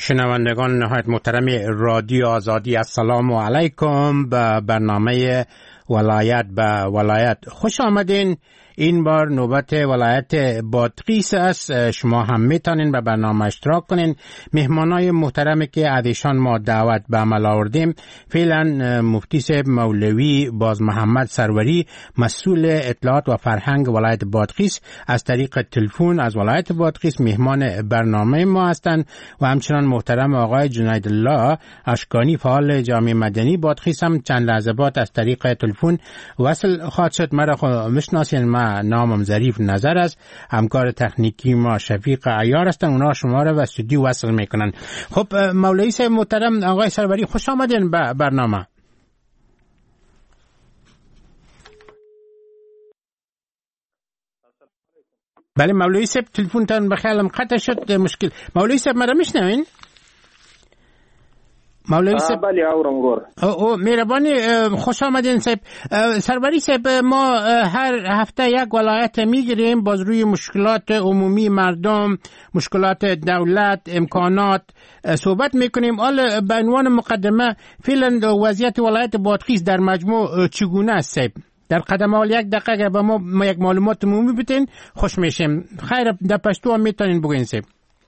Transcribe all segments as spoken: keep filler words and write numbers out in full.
شنوندگان نهایت محترم رادیو آزادی، السلام علیکم. به برنامه ولایت به ولایت خوش آمدین. این بار نوبت ولایت بادغیس است. شما هم میتونین به برنامه اشتراک کنین. مهمانای محترمی که ازشان ما دعوت به عمل آوردیم، فعلا مفتی صاحب مولوی باز محمد سروری، مسئول اطلاعات و فرهنگ ولایت بادغیس، از طریق تلفن از ولایت بادغیس مهمان برنامه ما هستند و همچنان محترم آقای جنید الله اشکانی، فعال جامعه مدنی بادغیس، هم چند لحظه بعد از طریق تلفن وصل خواهد شد. مرا خود میشناسین، ما نامم ظریف نظر است. همکار تکنیکی ما شفیق عیار هستن، اونا شما را به استودیو وصل میکنن. خب مولوی صاحب محترم، آقای سروری خوش آمدین به برنامه. بله مولوی صاحب، تلفن تان بخیالم قطع شد، مشکل. مولوی صاحب مرا میشنوین؟ مولوی صاحب بله اورم گور. او مهربانی، خوش آمدین صاحب. سروری صاحب، ما هر هفته یک ولایت میگیریم، باز روی مشکلات عمومی مردم، مشکلات دولت، امکانات صحبت میکنیم. حالا به عنوان مقدمه فعلا وضعیت ولایت بادغیس در مجموع چگونه است صاحب؟ در قدم اول یک دقیقه اگر به ما, ما یک معلومات عمومی بدین خوش میشیم. خیر، در پشتو هم میتونین بگوین صاحب.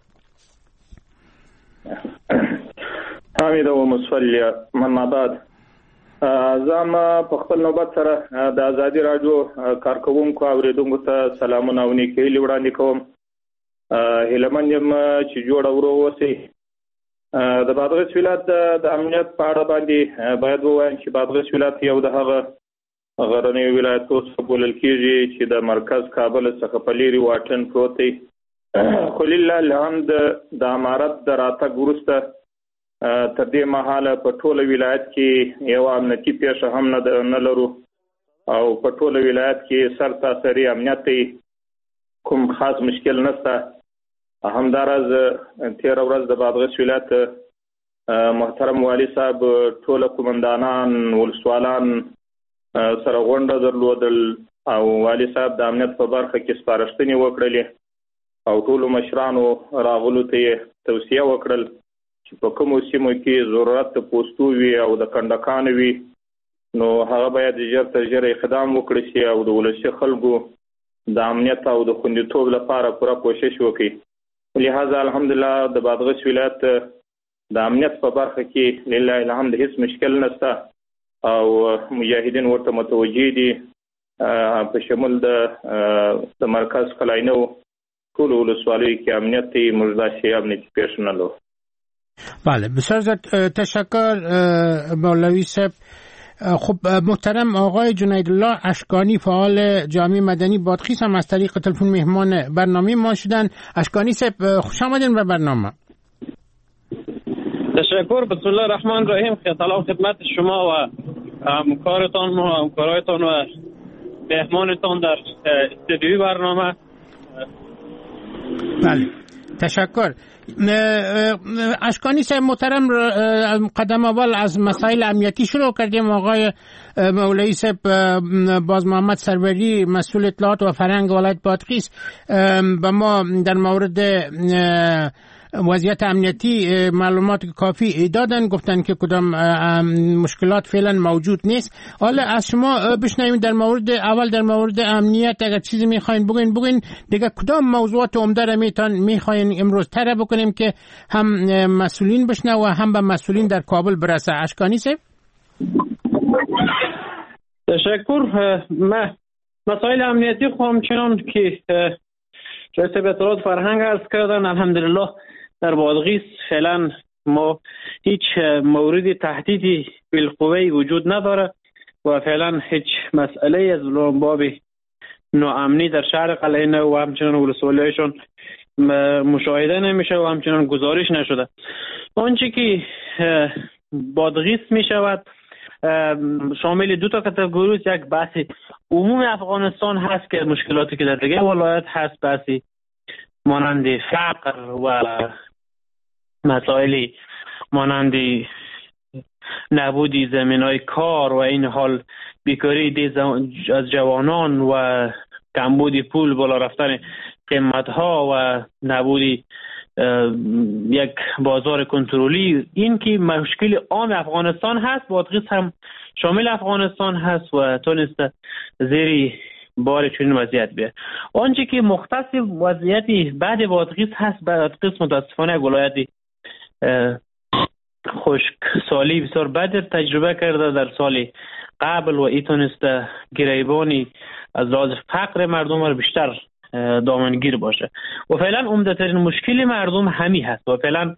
حمید و مصفلی من بعد زم په خپل نوبت سره د ازادي رادیو کارکوونکو اوریدونکو ته سلامونه او نیکۍ وړاندې کوم. هیلمن یم چې جوړ ورو اوسئ. د بادغیس ولایت د امنیت په اړه باندې باید ووایم چې بادغیس ولایت یو د هغه غرنیو ولایتونو څخه بلل کېږي چې د مرکز کابل څخه په لیرې واټن پروت دی. خو لله الحمد د امارت د راتګ وروسته تر دې مهاله په ټوله ولایت کې یو امنیتي پیښه هم نه لرو او په ټوله ولایت کې سرتاسري امنیت دی، کوم خاص مشکل نشته. همداراز تېره ورځ د بادغیس ولایت محترم والي صاحب ټوله قومندانان ولسوالان سره غونډه درلودل او والي صاحب د امنیت په برخه کې سپارښتنې وکړلې او ټولو مشرانو راغلو ته یې توصیه وکړل چې په کومو سیمو کې ضرورت د پوستو وي او د کنډکانو وي نو هغه باید ژر تر ژره اقدام وکړي شي او د ولسي خلکو د امنیت او د خوندیتوب لپاره پوره کوشش وکړي. لہذا الحمدلله د بادغیس ولایت د امنیت په برخه کې لله الحمد هیڅ مشکل نشته او مجاهدین ورته متوجه دي. په شمول د مرکز کلاینو ټولو ولسوالیو کې امنیت دی، موږ داسې امنیتي پیښه نه لرو. بله بسیار زیاد تشکر مولوی صاحب. خب محترم آقای جنید الله اشکانی، فعال جامعه مدنی بادغیس، هم از طریق تلفن مهمان برنامه ما شدن. اشکانی صاحب خوش آمدین به برنامه. تشکر. بسم الله الرحمن الرحیم. سلام خدمت شما و همکارتان و همکارایتان و مهمانتان در استودیوی برنامه. بله تشکر. اشکانی صاحب محترم، قدم اول از مسائل امنیتی شروع کردیم. آقای مولوی صاحب باز محمد سروری، مسئول اطلاعات و فرهنگ ولایت بادغیس، به ما در مورد وضعیت امنیتی معلومات کافی دادن، گفتن که کدام مشکلات فعلا موجود نیست. حالا از شما بشنویم در مورد اول در مورد امنیت، اگر چیزی میخواین بگین بگین، دیگه کدام موضوعات عمده را میتون میخواین امروز تره بکنیم که هم مسئولین بشنو و هم به مسئولین در کابل برسه. اشکانی صاحب. تشکر. ما مسائل امنیتی خواهم چنان که جلسه به اطلاعات فرهنگ عرض کردن، الحمدلله در بادغیس فعلا ما هیچ مورد تهدیدی بالقوه وجود نداره و فعلا هیچ مسئله از باب ناامنی در شهر قلعه و همچنان ولسوالی‌هایشان مشاهده نمیشه و همچنان گزارش نشده. آنچه که بادغیس می شود شامل دو تا کاتگوری، یک بحث عموم افغانستان هست که مشکلاتی که در دیگه ولایت هست، بحثی مانند فقر و مسائلی مانند نبودی زمینای کار و این حال بیکاری از جوانان و کمبودی پول، بالا رفتن قیمت ها و نبودی یک بازار کنترلی. این که مشکل عام افغانستان هست، بادغیس هم شامل افغانستان هست و تونست زیر بار چنین وضعیت بیه. آنچه که مختص وضعیتی بعد بادغیس هست، بادغیس متاسفانه ولایتی خشک سالی بسیار بد تجربه کرده در سال قبل و ای تونسته گریبانی از لحاظ فقر مردم را بیشتر دامنگیر باشه و فعلا عمده ترین مشکل مردم همی هست و فعلا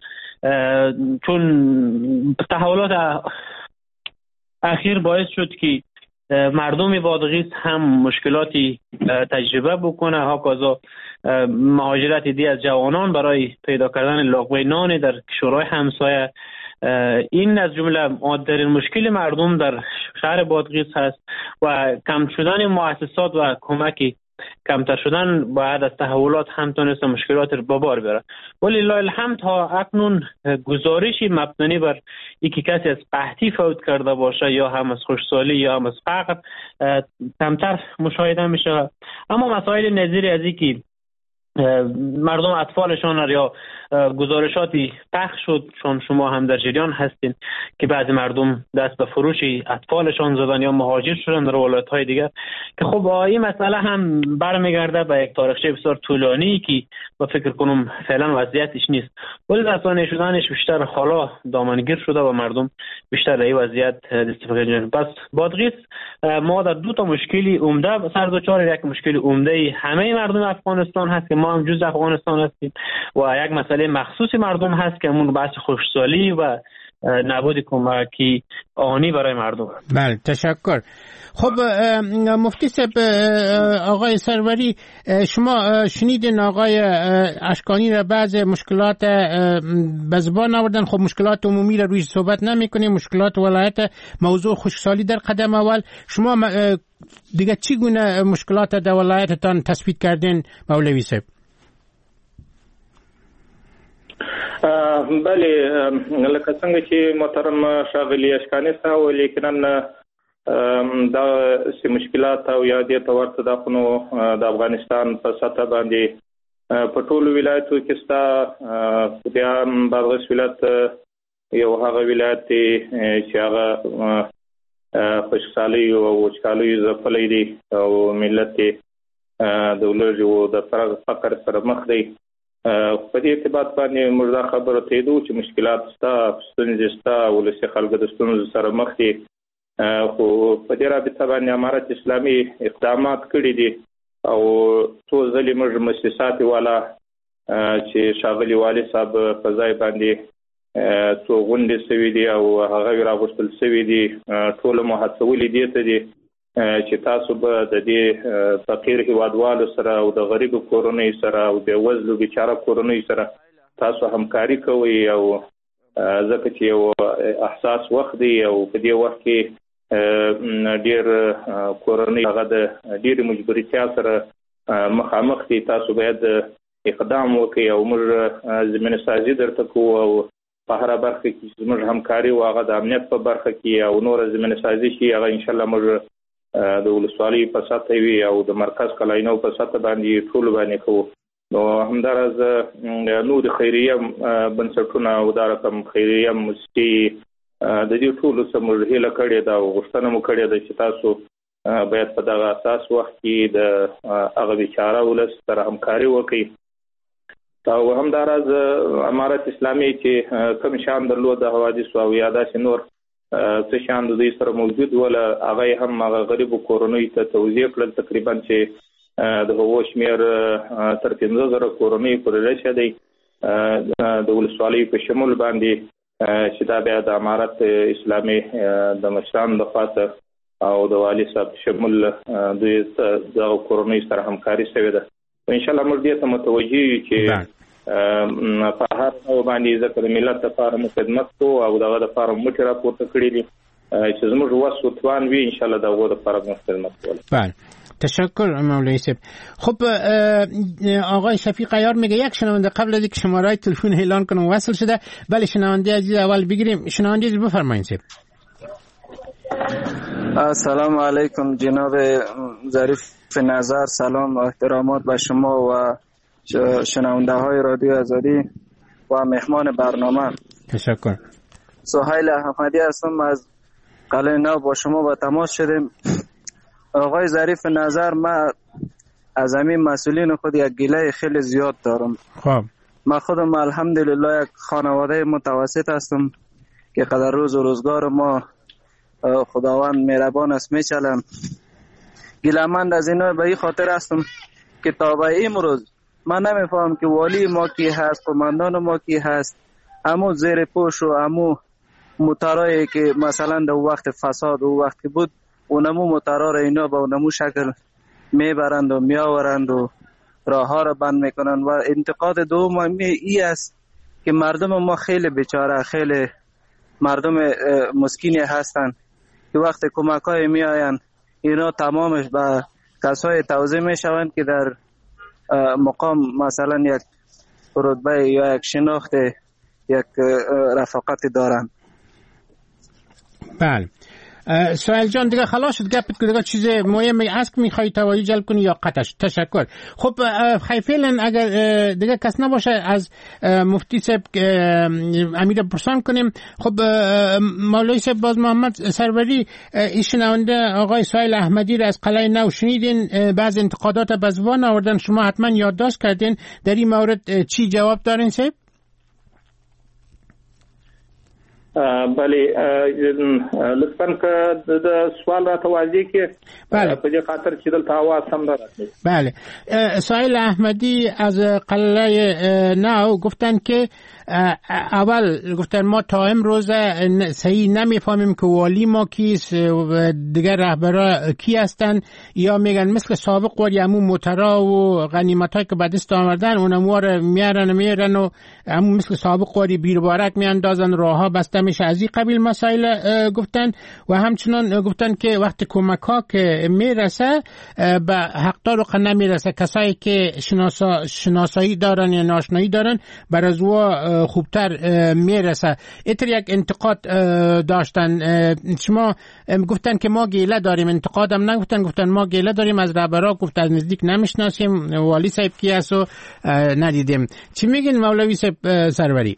چون تحولات اخیر باعث شد که مردم بادغیس هم مشکلاتی تجربه بکنه، ها کازا مهاجرت دی از جوانان برای پیدا کردن لقمه نان در کشورهای همسایه. این از جمله مادرین مشکل مردم در شهر بادغیس هست و کم شدن مؤسسات و کمکی کمتر شدن بعد از تحولات هم تونسته مشکلات رو به بار بیاره. ولی لله الحمد تا اکنون گزارشی مبتنی بر اینکه کسی از قحطی فوت کرده باشه یا هم از خشکسالی یا هم از فقر کمتر مشاهده میشه. اما مسائل نظیر از اینکه مردم اطفالشان یا گزارشاتی پخش شد، چون شما هم در جریان هستین که بعضی مردم دست به فروش اطفالشان زدن یا مهاجر شدن در ولایت‌های دیگر، که خب این مسئله هم برمیگرده به یک تاریخچه بسیار طولانی که با فکر کنم فعلا وضعیتش نیست، ولی رسانه شدنش بیشتر حالا دامنگیر شده و مردم بیشتر در این وضعیت استفاده. پس بادغیس ما در دو تا مشکلی عمده سر دچار، یک مشکل عمده همه مردم افغانستان هست که ما هم جزء افغانستان هستیم و یک مسئله مخصوص مردم هست که همون بحث خشکسالی و نبود کمکی آنی برای مردم. بله تشکر. خب مفتی صاحب، آقای سروری، شما شنیدین آقای اشکانی را بعض مشکلات به زبان آوردن. خب مشکلات عمومی را روی صحبت نمی کنیم، مشکلات ولایت موضوع خشکسالی در قدم اول. شما دیگه چی گونه مشکلات در ولایتتان تثبیت کردین مولوی صاحب؟ بله، لکه څنګه چې محترم ښاغلي اشکاني صاحب ویلي، یقینا دا سي مشکلات او یا دې ته ورته دا خو نو د افغانستان په سطح باندې په ټولو ولایتو کې ستا بیا بادغیس ولایت یو هغه ولایت دی چې هغه خشکسالي او وچکالي ځپلی دی او ملت د ولږو د فقر سره مخ دی. په دې ارتباط باندې موږ دا خبره تاییدو چې مشکلات ستا، ستونزې ستا، ولسي خلکو د ستونزو سره مخ دي، خو په دې رابطه باندې امارت اسلامي اقدامات کړي دي او څو ځلې موږ مؤسسات والا چې ښاغلي والي صاحب په ځای باندې څو غونډې سوي دي او هغه راغوښتل سوي دي، ټول مو هڅولي دي ته دي چې تاسو به د دې فقیر هیوادوالو سره او د غریب کورنۍ سره او د وزلو بیچاره کورنۍ سره تاسو همکاري کوئ، او ځکه چې یو احساس وخت دی او په دې وخت کې ډېر کورنۍ هغه د ډېرې مجبورتیا سره مخامخ دي. تاسو باید اقدام وکړئ او موږ زمینه سازي درته کوو او په هره برخه کې زموږ همکاري او هغه د امنیت په برخه کې او نور زمینه سازي شي، هغه انشاءالله موږ د ولسوالۍ په سطح وي او د مرکز کلاینو په سطح باندې ټول باندې کوو. نو همداراز نور خیریه بنسټونه او دا رقم خیریه مؤسسې د دې ټولو سره موږ هیله کړې ده او غوښتنه مو کړې ده چې تاسو باید په دغه اساس وخت کې د هغه بیچاره ولس سره همکاري وکړئ. او همداراز امارت اسلامي چې کوم شان درلود د حوادثو او یا داسې نور څه شان د دوی سره موجود وله، هغه هم هغه غریبو کورنیو ته توزیع کړل، تقریبا چې د هغو شمېر تر پنځه زره کورنیو پورې رسېدی د ولسوالۍ په شمول باندې، چې دا بیا د امارت اسلامي د مشرانو لخوا ته او د والي صاحب شمول دوی دغه کورنیو سره همکاري شوې ده. انشاءالله موږ دې ته متوجه یو چې په هر ډول باندې ځکه د ملت لپاره مو خدمت کوو او دغه دپاره مټې راپورته کړي دي چې زموږ وس و توان وي، انشاءالله د هغو دپاره مو خدمت کولی. بله تشکر مولوی صاحب. خب آقای شفیق عیار میگه یک شنونده قبل از اینکه شماره تلفن اعلان کنم وصل شده. بله شنونده عزیز اول بگیریم. شنونده عزیز بفرمایید صاحب. السلام علیکم جناب ظریف نظر، سلام و احترامات به شما و شنونده های رادیو آزادی. و مهمان برنامه. تشکر. سهیل احمدی هستم از قلعه نو، با شما با تماس شدیم. آقای ظریف نظر، من از همین مسئولین خود یک گله خیلی زیاد دارم. خب من خودم الحمدلله یک خانواده متوسط هستم که قدر روز و روزگار ما خداوند مهربان است میچلم. گله‌مند از اینا به این خاطر هستم که تا به امروز من نمیفهم که والی ما کی هست، قماندان ما کی هست، امو زیر پوش و امو موترایی که مثلا در وقت فساد و وقت بود اونمو موترا را اینا با اونمو شکل میبرند و میآورند و راه ها را بند میکنند. و انتقاد دوم ای است که مردم ما خیلی بیچاره، خیلی مردم مسکینی هستند که وقت کمک های می آیند اینا تمامش به کسای توزیع می شوند که در مقام مثلا یک رتبه یا یک شناخت یک رفاقت دارند. بله سهیل جان دیگه خلاص شد گپت که دیگه چیز مهمی است که میخوایی توجه جلب کنی یا قطعش؟ تشکر. خب خیلی فعلا اگر دیگه کس نباشه از مفتی صاحب امیر پرسان کنیم. خب مولوی صاحب باز محمد سروری، ایشنونده آقای سهیل احمدی را از قلعه نو شنیدین، بعض انتقادات به زبان آوردن، شما حتما یادداشت کردین، در این مورد چی جواب دارین صاحب؟ بله لطفاً که د سوال را توضیح کې بله په دې خاطر چې دلته आवाज هم راځي. بله سهیل احمدی از قلعه نو گفتن که اول گفتن ما تا امروز صحیح نمیفهمیم که والی ما کیست، دیگر رهبرا کی هستن، یا میگن مثل سابق ولی همون موترا و غنیمتایی که به دست آوردن اونمو رو میارن میارن و همون مثل سابق ولی بیربارک میاندازن، راهها بسته میشه. از این قبیل مسائل گفتن. و همچنان گفتن که وقت کمک ها که میرسه به حقدار و نمیرسه، کسایی که شناسا شناسایی دارن یا ناشنایی دارن بر از او خوبتر میرسه. اینطور یک انتقاد داشتن. شما گفتن که ما گیله داریم، انتقادم نگفتن، گفتن ما گیله داریم از رهبرا، گفت از نزدیک نمیشناسیم، والی صاحب کی است و ندیدیم. چی میگین مولوی صاحب سروری؟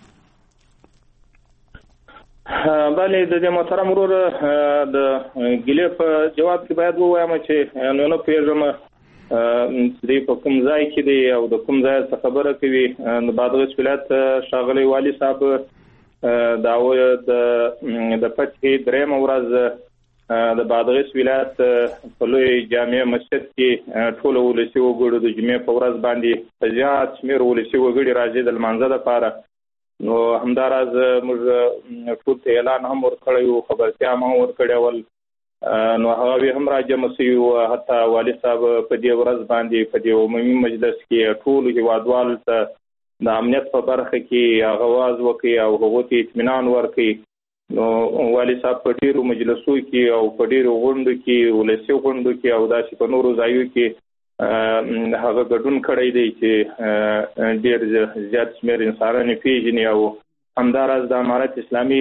بله د دې محترم ورور د ګیلې په جواب کې باید ووایم چې نو نه پیژم دې په کوم ځای کې دی او د کوم ځای څخه خبره کوي. د بادغیس ولایت ښاغلی والي صاحب دا و د د پټې درېمه ورځ د بادغیس ولایت په لوی جامع مسجد کې ټول ولسي وګړو د جمعې په ورځ باندې زیات شمېر ولسي وګړي راځي د لمانځه لپاره. نو همداراز موږ ټول ته اعلان هم ورکړی و، خبرتیا هم ورکړی ول، نو هغه هم راجمع شوي و. حتی والي صاحب په دې ورځ باندې په دې عمومي مجلس کې ټولو هېوادوالو ته د امنیت په برخه کې هغه واز وکړي او هغو ته اطمینان ورکړي. نو والي صاحب په ډېرو مجلسو کې او په ډېرو غونډو کې، ولسي غونډو کې او داسې په نورو ځایو کې هغه ګډون کړی دی چې ډېر زیات شمېر انسانان یې پېژني. او همداراز د امارت اسلامي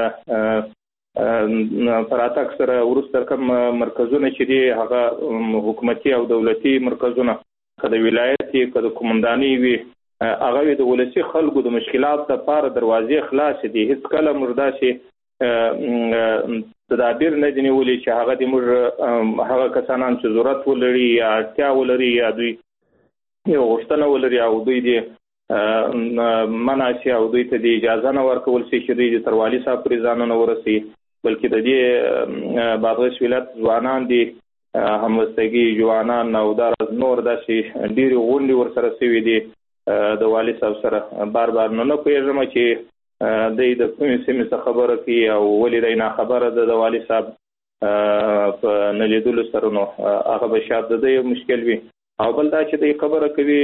پر راتګ سره وروسته کوم مرکزونه چې دي هغه حکومتي او دولتي مرکزونه، که د ولایت وي که د قومندانۍ وي، هغه د ولسي خلکو د مشکلاتو لپاره دروازې خلاصې دي. هېڅکله موږ داسې تدابیر نه دي نیولي چې هغه د موږ هغه کسانان چې ضرورت ولري یا اړتیا ولري یا دوی یو غوښتنه ولري او دوی د منع شي او دوی ته د اجازه نه ورکول شي چې دوی د تر والي صاحب پورې ځانونه ورسوي، بلکې د دې بادغیس ولایت ځوانان دي، همبستګي ځوانان او داراز نور داسې ډېرې غونډې ورسره شوي دي د والي صاحب سره. بار بار نو نه پوهېږم چې دی د کومې سیمې څخه خبره کوي او ولې دی ناخبره ده د والي صاحب په نه لیدلو سره، نو هغه به شاید د دی مشکل وي. او بل دا چې دی خبره کوي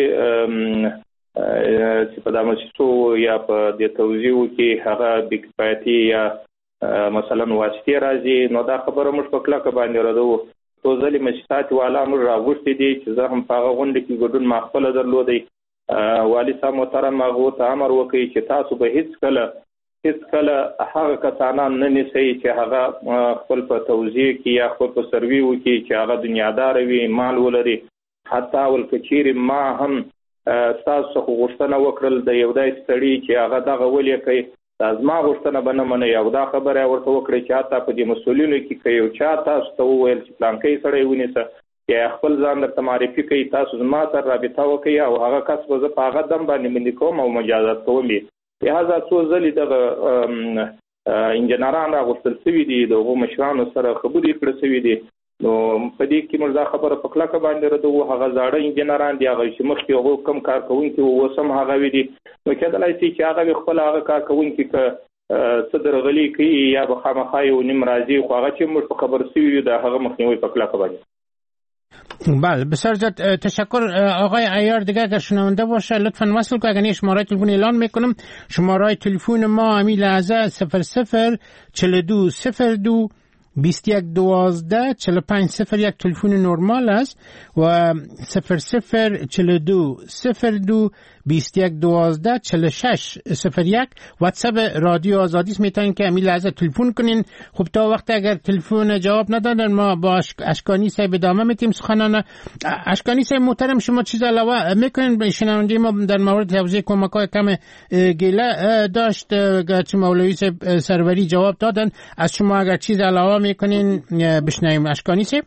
چې په دا مجلسو یا په دې توضیحو کې هغه بې کفایتي یا مثلا واسطې راځي، نو دا خبره موږ په کلکه باندې ردوو. څو ځلې مجلسات والا موږ راغوښتي دي چې زه هم په هغه غونډه کې ګډون ما خپله درلودی. والي صاحب محترم هغو ته امر وکړي چې تاسو به هیڅ کله هیڅ کله هغه کسانان نه نیسئ چې هغه خپل په توضیح کې یا خپل په سروي وکړي چې هغه دنیادار وي، مال ولري. حتی ول که چیرې ما هم تاسو خو غوښتنه وکړل د یو دای ستړي چې هغه دغه ولې کوي زما غوښتنه به نه مني او دا خبره ورته وکړي چې حتی په دې مسؤلینو کې کوي او چا تاسو ته وویل چې پلانکۍ سړی ونیسه یا خپل ځان درته معرفي کوي تاسو زما سره رابطه وکړئ او هغه کس به زه په هغه دم باندې مندي کوم او مجازات کوم لهذا څو ځلې دغه انجنیران راغوښتل شوي دي دغه مشرانو سره خبرې کړې شوي دي نو په دې کې موږ دا خبره په کلکه باندې ردو هغه زاړه انجنیران دي هغه چې مخکې هغه کم کار کوونکي وو سم هغه وي دي نو کېدلای شي چې هغه خپل هغه کار کوونکي ک صدر غلي کوي یا به خامخا یو نیم راځي خو هغه چې موږ په خبر شوي د هغه مخنیوي په کلکه باندې. بله بسیار زیاد تشکر آقای عیار. دیگه اگر شنونده باشه لطفا وصل کنید. اگر شماره تلفن اعلان میکنم شماره تلفن ما همین لحظه صفر صفر چهل و دو صفر دو بیست و یک دوازده چهل و پنج صفر یک تلفن نرمال است و صفر صفر چهل و دو صفر دو بیست و یک دوازده چهل و شش صفر یک واتساپ رادیو آزادی است. میتونین که همین لحظه تلفن کنین. خب تا وقت اگر تلفن جواب ندادن ما با اشکانی صاحب ادامه میتیم سخنان. اشکانی صاحب محترم شما چیز علاوه میکنین به شنونده ما در مورد توزیع کمک‌های کم گله داشت گرچه مولوی صاحب سروری جواب دادن از شما اگر چیز علاوه میکنین بشنویم. اشکانی صاحب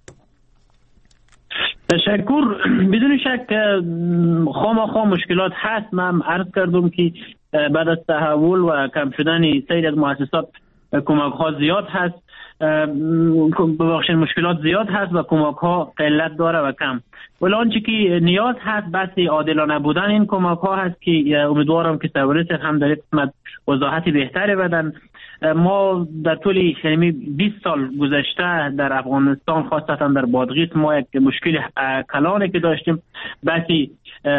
تشکر. بدون شک خامخا مشکلات هست. من عرض کردم که بعد از تحول و کم شدن سری از مؤسسات کمک ها زیاد هست ببخشید مشکلات زیاد هست و کمک ها قلت داره و کم ولی آنچه که نیاز هست بس عادلانه بودن این کمک ها هست که امیدوارم که سروریس هم در قسمت وضاحت بهتری بدن. ما در طول یعنی بیست سال گذشته در افغانستان خاصتا در بادغیس ما یک مشکل کلانی که داشتیم بسی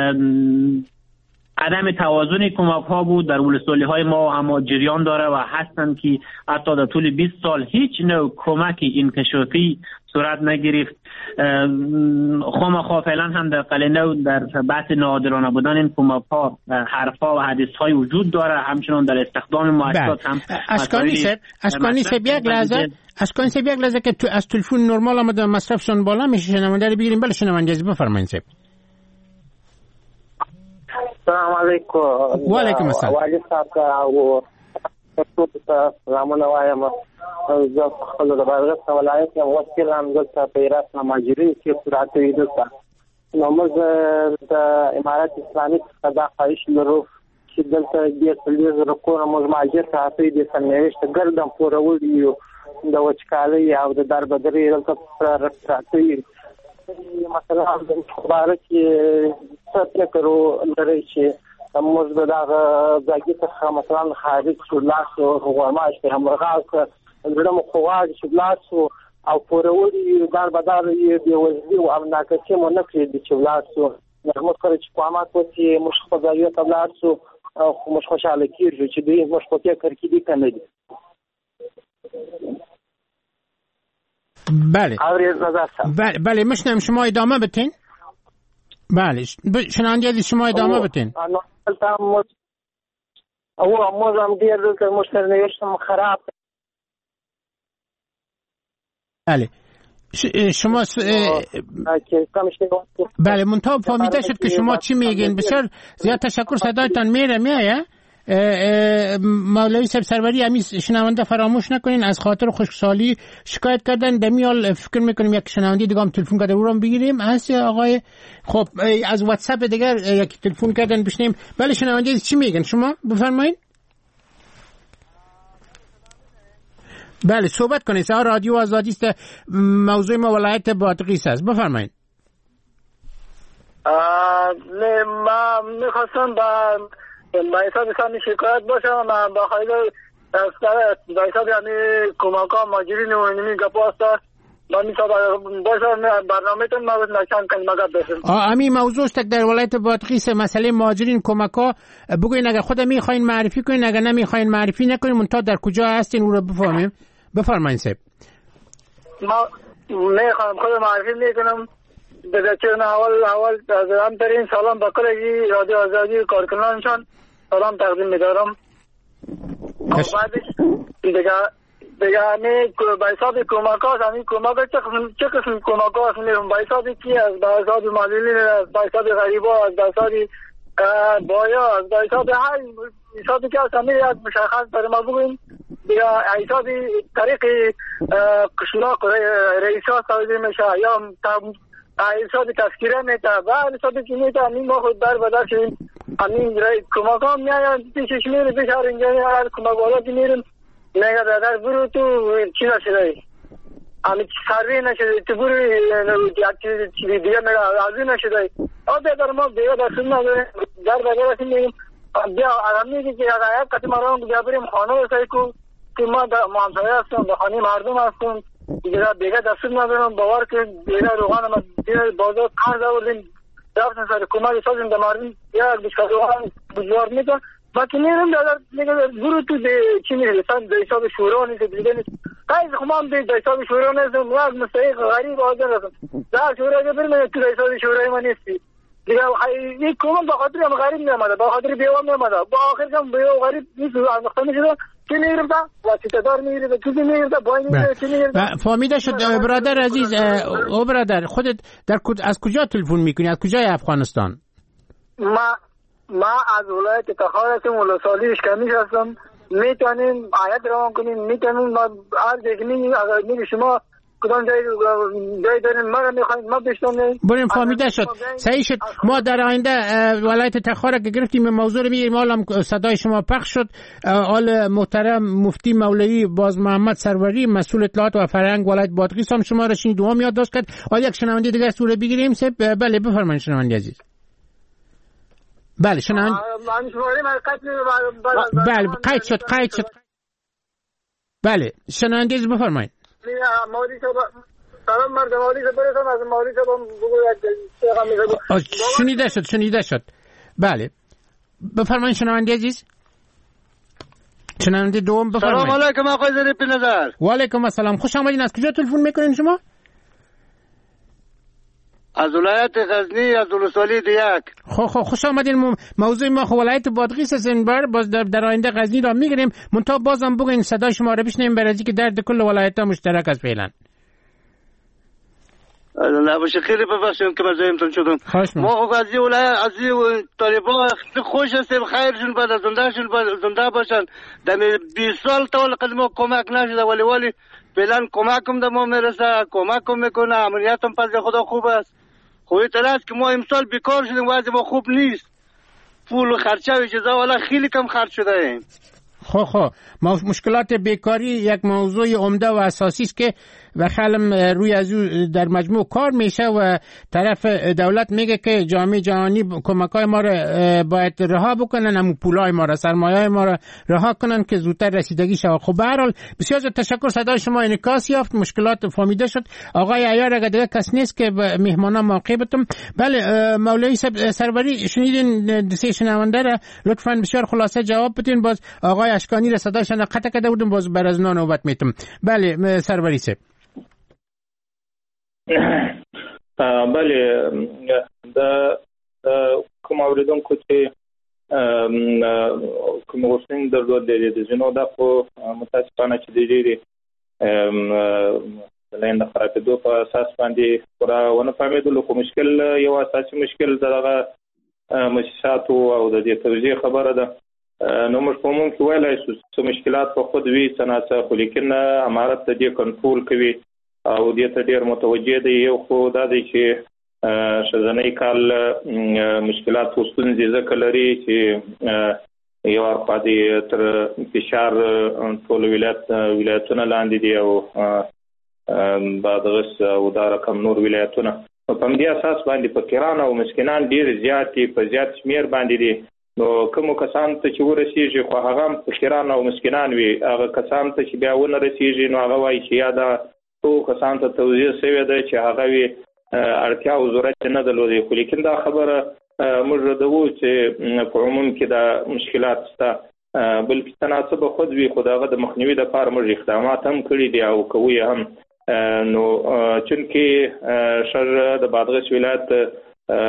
عدم توازن کمک ها بود. در ولسوالی های ما اما جریان داره و هستن که حتی در طول بیست سال هیچ نوع کمکی انکشافی صورت نگرفت. خامخا فعلا هم در قلعه نو در بحث ناعادلانه بودن این کمک ها حرفا و حدیث های وجود داره. همچنان در استخدام مؤسسات هم اشکانی صاحب اشکانی صاحب یک لحظه اشکانی صاحب یک لحظه که تو از تلفن نرمال آمده مصرفشون بالا میشه شنونده رو بگیریم. بله شنونده از بفرمایید صاحب. السلام علیکم. و علیکم السلام. والی صاحب او تاسو سلامونه وایم. زه خپل د بادغیس ولایت یم وکیل هم دلته په عراق مهاجرین کې صورت وي دلته نو موږ د امارات اسلامي څخه دا خواهش لرو چې دلته ډېر څلوېښت زره کورونه موږ مهاجر ته هڅوي دي سرنوشت ګردم پورول یو د وچکالۍ او د دربدرۍ دلته پراته وي. مثلا د خبره کې څه فکر لرئ چې موږ د دغه ځای څخه مثلا خارج شو لاسو غوړماش په همرغاو کې زړه مو خواږ چې لاسو او پورولي دار بدار یې دی وځي او امناکه چې مو نه کړی چې لاسو موږ کړی چې قامت وتی مش په ځای ته لاسو خو مش خوشاله کیږي چې دوی مش په کې کړی دي کنه دي. بله بله بله مشنم شما ادامه بتین. بله شنونده شما ادامه بتین. او موزم دیر دلته مشتر نوشتم خراب. بله شما س... بله منتها فهمیده شد که شما چی میگین. بسیار زیاد تشکر. صدایتان میره میایه مولوی صاحب سروری همین شنونده فراموش نکنین از خاطر خشکسالی شکایت کردن دمیال فکر میکنیم یک شنونده دیگه هم تلفن کرده او رو بگیریم. هست آقای خب از واتساپ دیگر یک تلفن کردن بشنیم. بله شنونده چی میگن شما بفرمایید. بله صحبت کنید. سه رادیو آزادی است. موضوع ما ولایت بادغیس است. بفرمایید. نه ما میخواستم با بایسا بسانی شکایت باشم با خیلی افسر بایسا یعنی کمک ها ماجرین و اینمی گپاستا من میسا باشم برنامه تون ما نشان کلمه باشم. امی موضوع است در ولایت بادغیس مسئله ماجرین کمک ها بگوین اگر خود میخواین معرفی کنین اگر نمیخواین معرفی نکنین منتها در کجا هستین او رو بفهمیم. بفرمایید صاحب. ما میخوام خود معرفی میکنم. بذاتون اول اول از همترین سلام با کلگی رادیو آزادی کارکنانشان سلام تقدیم میدارم. بعدش دیگه دیگه همی به حساب کمک هاست، همی کمک ها چه قسم کمک هاست میرم؟ به حساب کی هست؟ به حساب معلولین هست، به حساب غریب ها هست، به حساب بایا هست، به حساب هر حسابی که هست همی یک مشخص برای ما بگوین. دیگه حساب طریق قشلاق رئیس ها سازی میشه یا حساب تذکیره میده و حسابی که میده همین ما خود بر بدر شدیم. همین کمک ها میاین پیشش میره پیش هر اینجا هر کمک والا که میریم نگه دادر برو تو چی نشده همین سروی نشده تو برو یک چیزی دیگه نگه عزی نشده آب در ما دیگه در سن نداره در بگر رسیم میگیم بیا آرامی که یک قطعی مرام بیا بریم خانه رسایی کن که ما همسایه هستم به خانه مردم هستم دیگه دیگه در سن ندارم باور که دیگه روغان ما دیگه بازار قرض آوردیم رفتن سر کمک سازیم در مردم یک بیشتر روغان بزرگ میدن ما که میرم دادر میگه برو تو چی میره سن به حساب شورا نیست دیگه نیست قایز خمام به حساب شورا نیست یک مستحق غریب آدم هستم در شورا که بریم تو حساب شورای ما نیستی دیگه این کمم با خاطر هم غریب میامده با خاطر بیوام میامده با آخر کم بیو غریب نیست آمخته میشده چی میگیرم تا واسطه‌دار میگیره چیزی میگیرم تا بای میگیره چی میگیرم فهمیده شد برادر عزیز او برادر خودت در از کجا تلفن میکنی از کجای افغانستان؟ ما ما از ولایت تخار هستم ولسوالی اشکمیش هستم میتونیم آیت روان کنیم میتونیم ما هر جایی میگیم اگر میگه شما کدام جایی جایی داریم ما رو میخوایم ما بشتونیم بریم فهمیده شد صحیح شد ما در آینده ولایت تخار که گرفتیم موضوع رو میگیریم حالا صدای شما پخش شد آل محترم مفتی مولوی باز محمد سروری مسئول اطلاعات و فرهنگ ولایت بادغیس هم شما رو شنید و هم یادداشت کرد حالا یک شنونده دیگه سوره بگیریم سه بله بفرمایید شنونده عزیز بله شنونده بله قید شد قید شد بله شنونده عزیز بفرمایید مولوی صاحب سلام مرد مولوی صاحب برسم از مولوی صاحب بگو یک شنیده شد شنیده شد بله بفرمایید شنونده عزیز شنونده دوم بفرمایید سلام علیکم آقای ظریف نظر و علیکم السلام خوش آمدین از کجا تلفن میکنین شما از ولایت غزنی از ولسوالی دیک خو خو خوش آمدین موضوع ما خو ولایت بادغیس است این بار باز در, در آینده غزنی را میگیریم منتها بازم بگین صدای شما رو بشنویم برای اینکه درد کل ولایت ها مشترک است فعلا نه باشه خیلی ببخشید که مزاحمتون شدم ما خو از این ولایت از این طالبا خوش هستیم خیرشون بعد زندهشون زنده باشن در بیست سال تا قدم کمک نشده ولی ولی فعلا کمکم در ما میرسه کمکم میکنه امنیتم پس خدا خوب است خوی تراست که ما امسال بیکار شدیم وضع ما خوب نیست پول و خرچه و چیزا والا خیلی کم خرج شده ایم خو خو مشکلات بیکاری یک موضوع عمده و اساسی است که و خلم روی از در مجموع کار میشه و طرف دولت میگه که جامعه جهانی کمکای ما رو باید رها بکنن همون پولای ما رو سرمایه‌های ما رو رها کنن که زودتر رسیدگی شه. خب به هر حال بسیار تشکر صدای شما انعکاس یافت مشکلات فهمیده شد. آقای عیار اگه دیگه کس نیست که مهمانا موقع بتم بله مولوی سروری شنیدین سه شنونده را لطفاً بسیار خلاصه جواب بدین باز آقای اشکانی را صدایشان قطع کرده بودم باز بر از نوبت میتم. بله سروری صاحب بله دا کوم اوریدونکو چې کوم غوښتنې درلودې د ځینو د خو متاسفانه چې د ډېرې د لاین د خرابېدو په اساس باندې پوره ونه فهمېدلو خو مشکل یو اساسي مشکل د دغه مؤسساتو او د دې توزیع خبره ده نو موږ په عموم کې ویلای شو چې مشکلات په خود وي څه ناڅه خو لیکن امارت د دې کنټرول کوي او دې ته ډېر متوجه دی یو خو دا دی چې شزنۍ کال مشکلات او ستونزې ځکه لري چې یو اړخ دې تر فشار ټول ولایت ولایتونه لاندې دي او بادغیس او دا رقم نور ولایتونه په همدې اساس باندې فقیران او مسکینان ډېر زیات په زیات شمېر باندې دي نو کوم کسان ته چې ورسیږي خو هغه فقیران او مسکینان وي هغه کسان ته چې بیا ونه رسیږي نو هغه وایي چې یا دا تو کسان ته توضیح شوی دی چې هغه وی اړتیا او ضرورت نه درلودي خو لیکن دا خبره موږ دغو چې په عموم کې دا مشکلات شته بلکې تناسب خود وی خداغه د مخنیوي لپاره موږ اقدامات هم کړی دي او کوي هم نو چونکې شر د بادغیس ولایت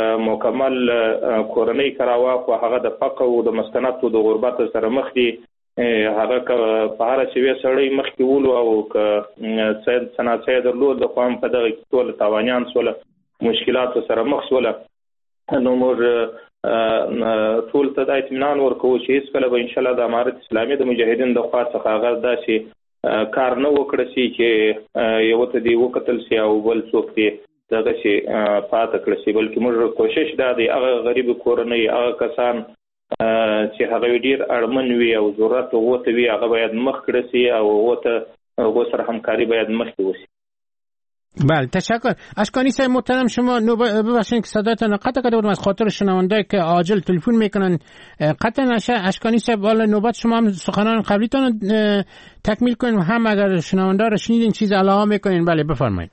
مکمل کورنۍ کراوه خو هغه د فقر او د مسکنات او د غربت سره مخ دي هغه په هر څه سړی مخکې ولو او که سید صنعتي درلود د قوم په دغه ټول تاوانیان سوله مشکلات سره مخ سوله نو موږ ټول ته د اطمینان ورکوو چې هیڅ کله به ان شاء الله د امارت اسلامي د مجاهدین د خوا څخه هغه داسې کار نه وکړي شي چې یو ته دی وکتل شي او بل څوک دی دغه شي پاتې کړي شي بلکې موږ کوشش دا دی هغه غریب کورنۍ هغه کسان چې هغه ډیر اړمن وي او ضرورت وته وي هغه باید مخ کړي شي او وته هغه سره همکاري باید مخ وشي. بله تشکر. اشکانی صاحب محترم شما ببخشید که صدایتان قطع کرده بودم از خاطر شنوندهایی که عاجل تلفن میکنن قطع نشه. اشکانی صاحب حالا نوبت شما هم سخنان قبلیتان تکمیل کنین و هم اگر شنونده را شنیدین چیز علاوه میکنین. بله بفرمایید.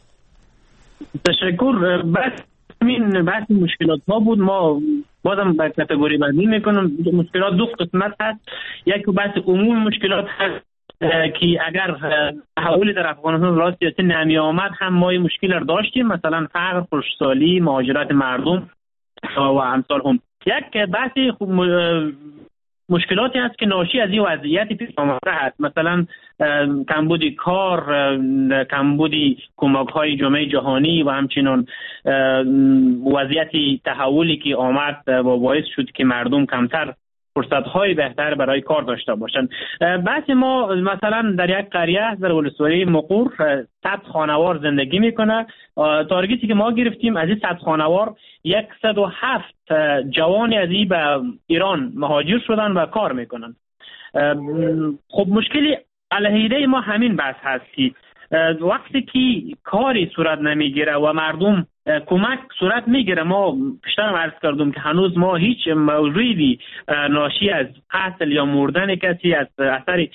تشکر. بس این بحث مشکلات ها بود. ما بازم به کاتگوری بندی میکنم. مشکلات دو قسمت هست. یک بحث عموم مشکلات هست که اگر تحول در افغانستان راست سیاسی نمی آمد هم ما مشکل را داشتیم، مثلا فقر، خشکسالی، مهاجرت مردم و امثال هم. یک بحث مشکلاتی هست که ناشی از این وضعیت پیش آمده است، مثلا کمبود کار، کمبود کمک های جامعه جهانی و همچنین وضعیت تحولی که آمد و باعث شد که مردم کمتر فرصت‌های بهتر برای کار داشته باشند. بحث ما مثلا در یک قریه در ولسوالی مقور صد خانوار زندگی میکنه. تارگتی که ما گرفتیم از این صد خانوار صد و هفت جوانی از این به ایران مهاجر شدن و کار میکنن. خب مشکلی علیه ما همین بحث هست که وقتی که کاری صورت نمیگیره و مردم کمک صورت میگیره، ما پیشتر عرض کردم که هنوز ما هیچ موردی ناشی از قتل یا مردن کسی از اثر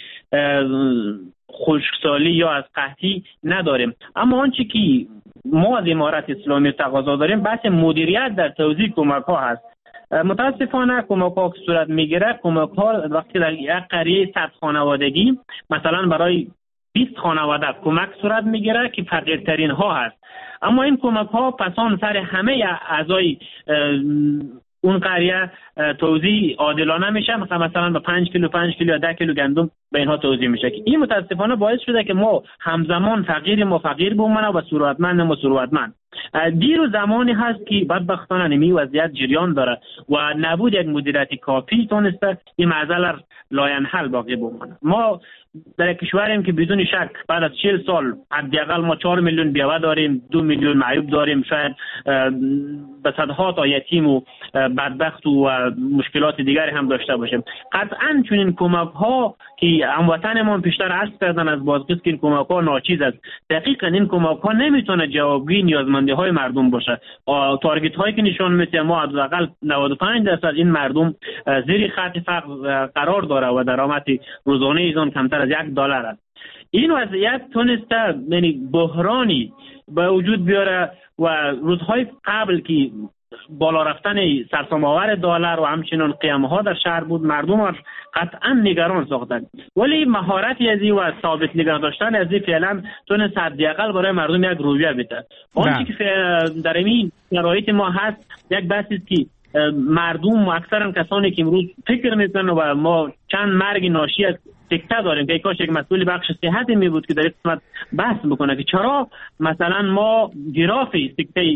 خشکسالی یا از قحطی نداریم. اما آنچه که ما از امارت اسلامی تقاضا داریم بحث مدیریت در توزیع کمک ها هست. متاسفانه کمک ها که صورت میگیره، کمک ها وقتی در یک قریه صد خانوادگی مثلا برای بیست خانواده کمک صورت میگیره که فقیرترین ها هست، اما این کمک ها پسان سر همه اعضای اون قریه توزیع عادلانه میشه. مثلا مثلا به پنج کیلو پنج کیلو یا ده کیلو گندم به اینها توزیع میشه که این متاسفانه باعث شده که ما همزمان فقیر ما فقیر بمونه و ثروتمند ما ثروتمند. دیر و زمانی هست که بدبختانه نمی وضعیت جریان داره و نبود یک مدیریت کافی تونسته این معضله لاینحل باقی بمونه. ما در کشوریم که بدون شک بعد از چهل سال حداقل ما چهار میلیون بیوه داریم، دو میلیون معیوب داریم، شاید به صدها تا یتیم و بدبخت و مشکلات دیگری هم داشته باشیم. قطعا چون این کمک ها که هموطنمان پیشتر عرض کردن از بازقیس که این کمک ها ناچیز است، دقیقاً این کمک ها نمیتونه جوابگوی نیازمندی های مردم باشه. تارگت هایی که نشون میده ما حداقل نود و پنج درصد این مردم زیر خط فقر قرار داره و درآمد روزانه ایشان کمتر از یک دلار است. این وضعیت تونسته یعنی بحرانی به وجود بیاره و روزهای قبل که بالا رفتن سرسام‌آور دلار و همچنین قیم‌ها در شهر بود، مردم قطعا نگران ساختند، ولی مهارتی از این و ثابت نگه داشتن از این فعلا تونست حداقل برای مردم یک رویه بده. آنچه که در این شرایط ما هست یک بحثی است که مردم و اکثرا کسانی که امروز فکر میکنن و ما چند مرگ ناشی از سکته داریم که کاش یک مسئول بخش صحت می بود که در این قسمت بحث بکنه که چرا مثلا ما گراف سکته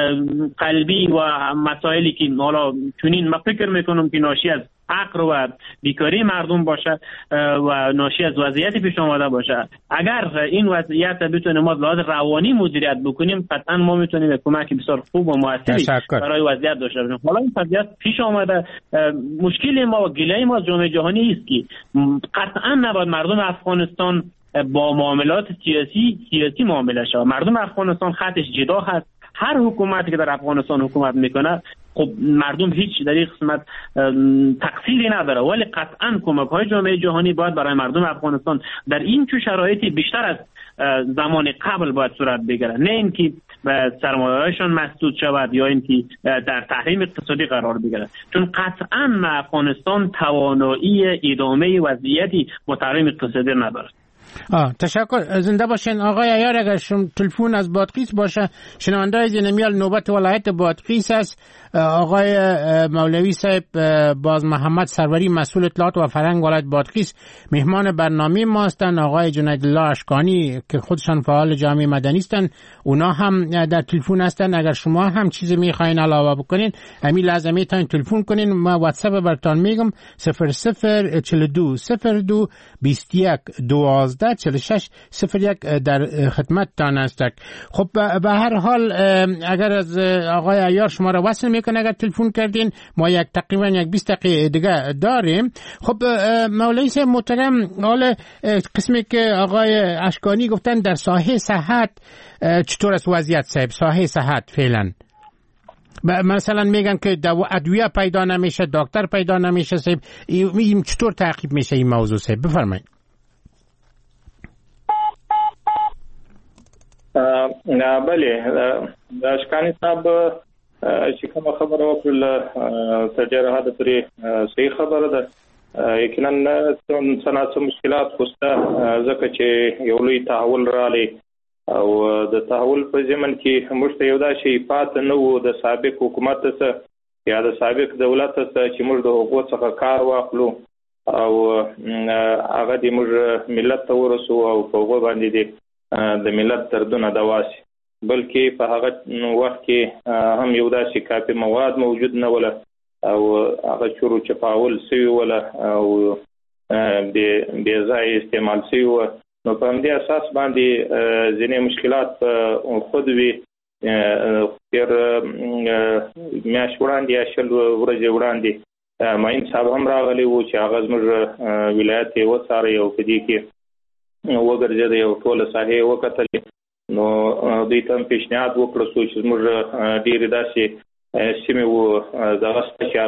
قلبی و مسائلی که حالا چنین ما فکر میکنم که ناشی از فقر و بیکاری مردم باشه و ناشی از وضعیت پیش آمده باشه، اگر این وضعیت بتونیم ما لحاظ روانی مدیریت بکنیم قطعا ما میتونیم کمک بسیار خوب و موثری برای وضعیت داشته باشیم. حالا این وضعیت پیش آمده، مشکل ما و گله ما از جامعه جهانی است که قطعا نباید مردم افغانستان با معاملات سیاسی سیاسی معامله شود. مردم افغانستان خطش جدا هست. هر حکومتی که در افغانستان حکومت میکنه خب مردم هیچ در این قسمت تقصیری نداره، ولی قطعا کمک های جامعه جهانی باید برای مردم افغانستان در این چه شرایطی بیشتر از زمان قبل باید صورت بگیره، نه اینکه سرمایه‌هایشان مسدود شود یا اینکه در تحریم اقتصادی قرار بگیره، چون قطعا افغانستان توانایی ادامه وضعیتی با تحریم اقتصادی نداره. آه تشکر. زنده باشین آقای عیار. اگر شما تلفن از بادغیس باشه، شنونده‌های زینمیال نوبت ولایت بادغیس است. آقای مولوی صاحب باز محمد سروری مسئول اطلاعات و فرهنگ ولایت بادغیس مهمان برنامه ما هستند. آقای جنید الله اشکانی که خودشان فعال جامعه مدنی هستند، اونا هم در تلفن هستند. اگر شما هم چیزی میخواین علاوه بکنین همین لحظه میتونین تلفن کنین. ما واتساپ براتون میگم صفر صفر چهل و دو صفر دو بیست و یک دوازده چهل و شش صفر یک در خدمت تان است. خب به هر حال اگر از آقای عیار شما را وصل میکنه اگر تلفن کردین، ما یک تقریبا یک بیست دقیقه دیگه داریم. خب مولوی صاحب محترم، حال قسمی که آقای اشکانی گفتن در ساحه صحت چطور است وضعیت صاحب؟ ساحه صحت فعلا مثلا میگن که ادویه پیدا نمیشه، دکتر پیدا نمیشه صاحب، این چطور تعقیب میشه این موضوع صاحب؟ بفرمایید. نه بله اشکانی صاحب چې کومه خبره وکړله تر ډېره حده پورې صحیح خبره ده. یقینا څه ناڅه مشکلات خو شته ځکه چې یو لوی تحول راغلی او د تحول په ضمن کې موږ ته یو داسې پاتې نه و د سابق حکومت څخه یا د سابق دولت څخه چې موږ د هغو څخه کار واخلو او هغه د موږ ملت ته ورسو او په هغو باندې د ملت دردونه دوا شي، بلکې په هغه وخت کې هم یو داسې کافي مواد موجود نه وله او هغه چورو چپاول سوي وله او بې ځایه استعمال سوي وه. نو په همدې اساس باندې ځینې مشکلات په خود وي. تېر میاشت وړاندې یا شل ورځې وړاندې معین صاحب هم راغلی و چې هغه زموږ ولایت یې وڅاره او په دې کې وګرځېده او ټوله ساحې یې وکتلې. نو دوی ته هم پیشنهاد وکړه څو چې زموږ ډېرې داسې سیمې وو دغه شته چې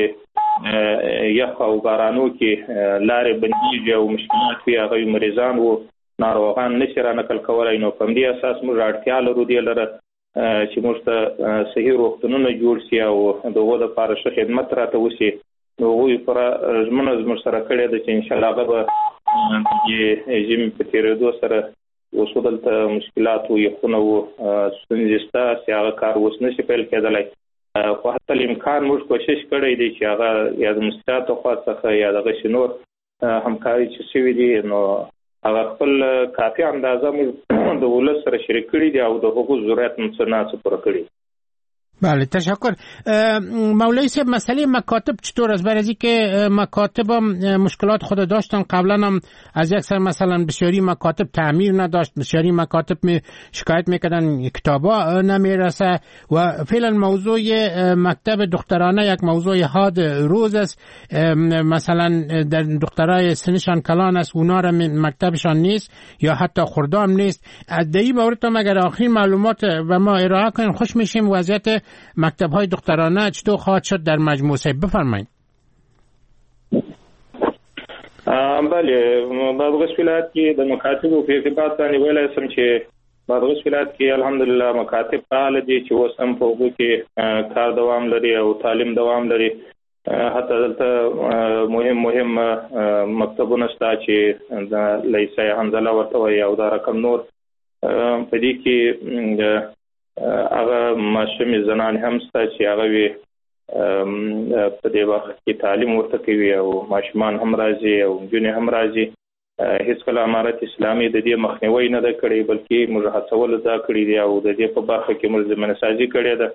هغه یخ او بارانو کې لارې بندېږي او مشکلات وي، هغوی مریضان وو، ناروغان نشي رانقل کولی. نو په همدې اساس موږ اړتیا لرو دې لره چې موږ ته صحیح روغتونونه جوړ شي او د هغو دپاره ښه خدمت راته وشي. نو هغوی پوره ژمنه زموږ سره کړې ده چې انشاءالله هغه به د دې ژمي په تېرېدو سره اوس دلته مشکلات وو، یخونه وو، ستونزې شته چې هغه کار اوس نشي پیل کېدلی. خو حتی الامکان موږ کوشش کړی دی چې هغه یا د مستریاتو خوا څخه یا دغسې نور همکاري چې شوي دي نو هغه خپل کافي اندازه موږ د ولس سره شریک کړي دي او د هغو ضرورت هم څه نه څه پوره کړي. بله تشکر. مولوی صاحب مسئله مکاتب چطور است؟ برای از اینکه مکاتب هم مشکلات خود داشتن قبلا هم از یک سر مثلا بسیاری مکاتب تعمیر نداشت، بسیاری مکاتب می شکایت میکردن کتابا نمیرسه و فعلا موضوع مکتب دخترانه یک موضوع حاد روز است. مثلا در دخترای سنشان کلان است اونا را مکتبشان نیست یا حتی خردام نیست. در این مورد هم اگر آخرین معلومات و ما ارائه کنیم خوش میشیم. وضعیت مکتب های دخترانه چطور خواهد شد در مجموع صاحب؟ بفرمایید. بله بادغیس ولایت کې د مکاتبو په ارتباط باندې ویلی شم چې بادغیس ولایت کې الحمدلله مکاتب فعال دي چې اوس هم په هغو کې کار دوام لري او تعلیم دوام لري. حتی دلته مهم مهم مکتبونه شته چې د لیسه حنظله ورته وایي او دا رقم نور. په دې کې هغه ماشومې زنانې هم شته چې هغه وي په دې وخت کې تعلیم ورته کوي او ماشومان هم راځي او نجونې هم راځي. هېڅکله امارت اسلامي د دې مخنیوی نه ده کړی بلکې موږ هڅول دا کړي دي او د دې په برخه کې موږ ضمانه سازي کړې ده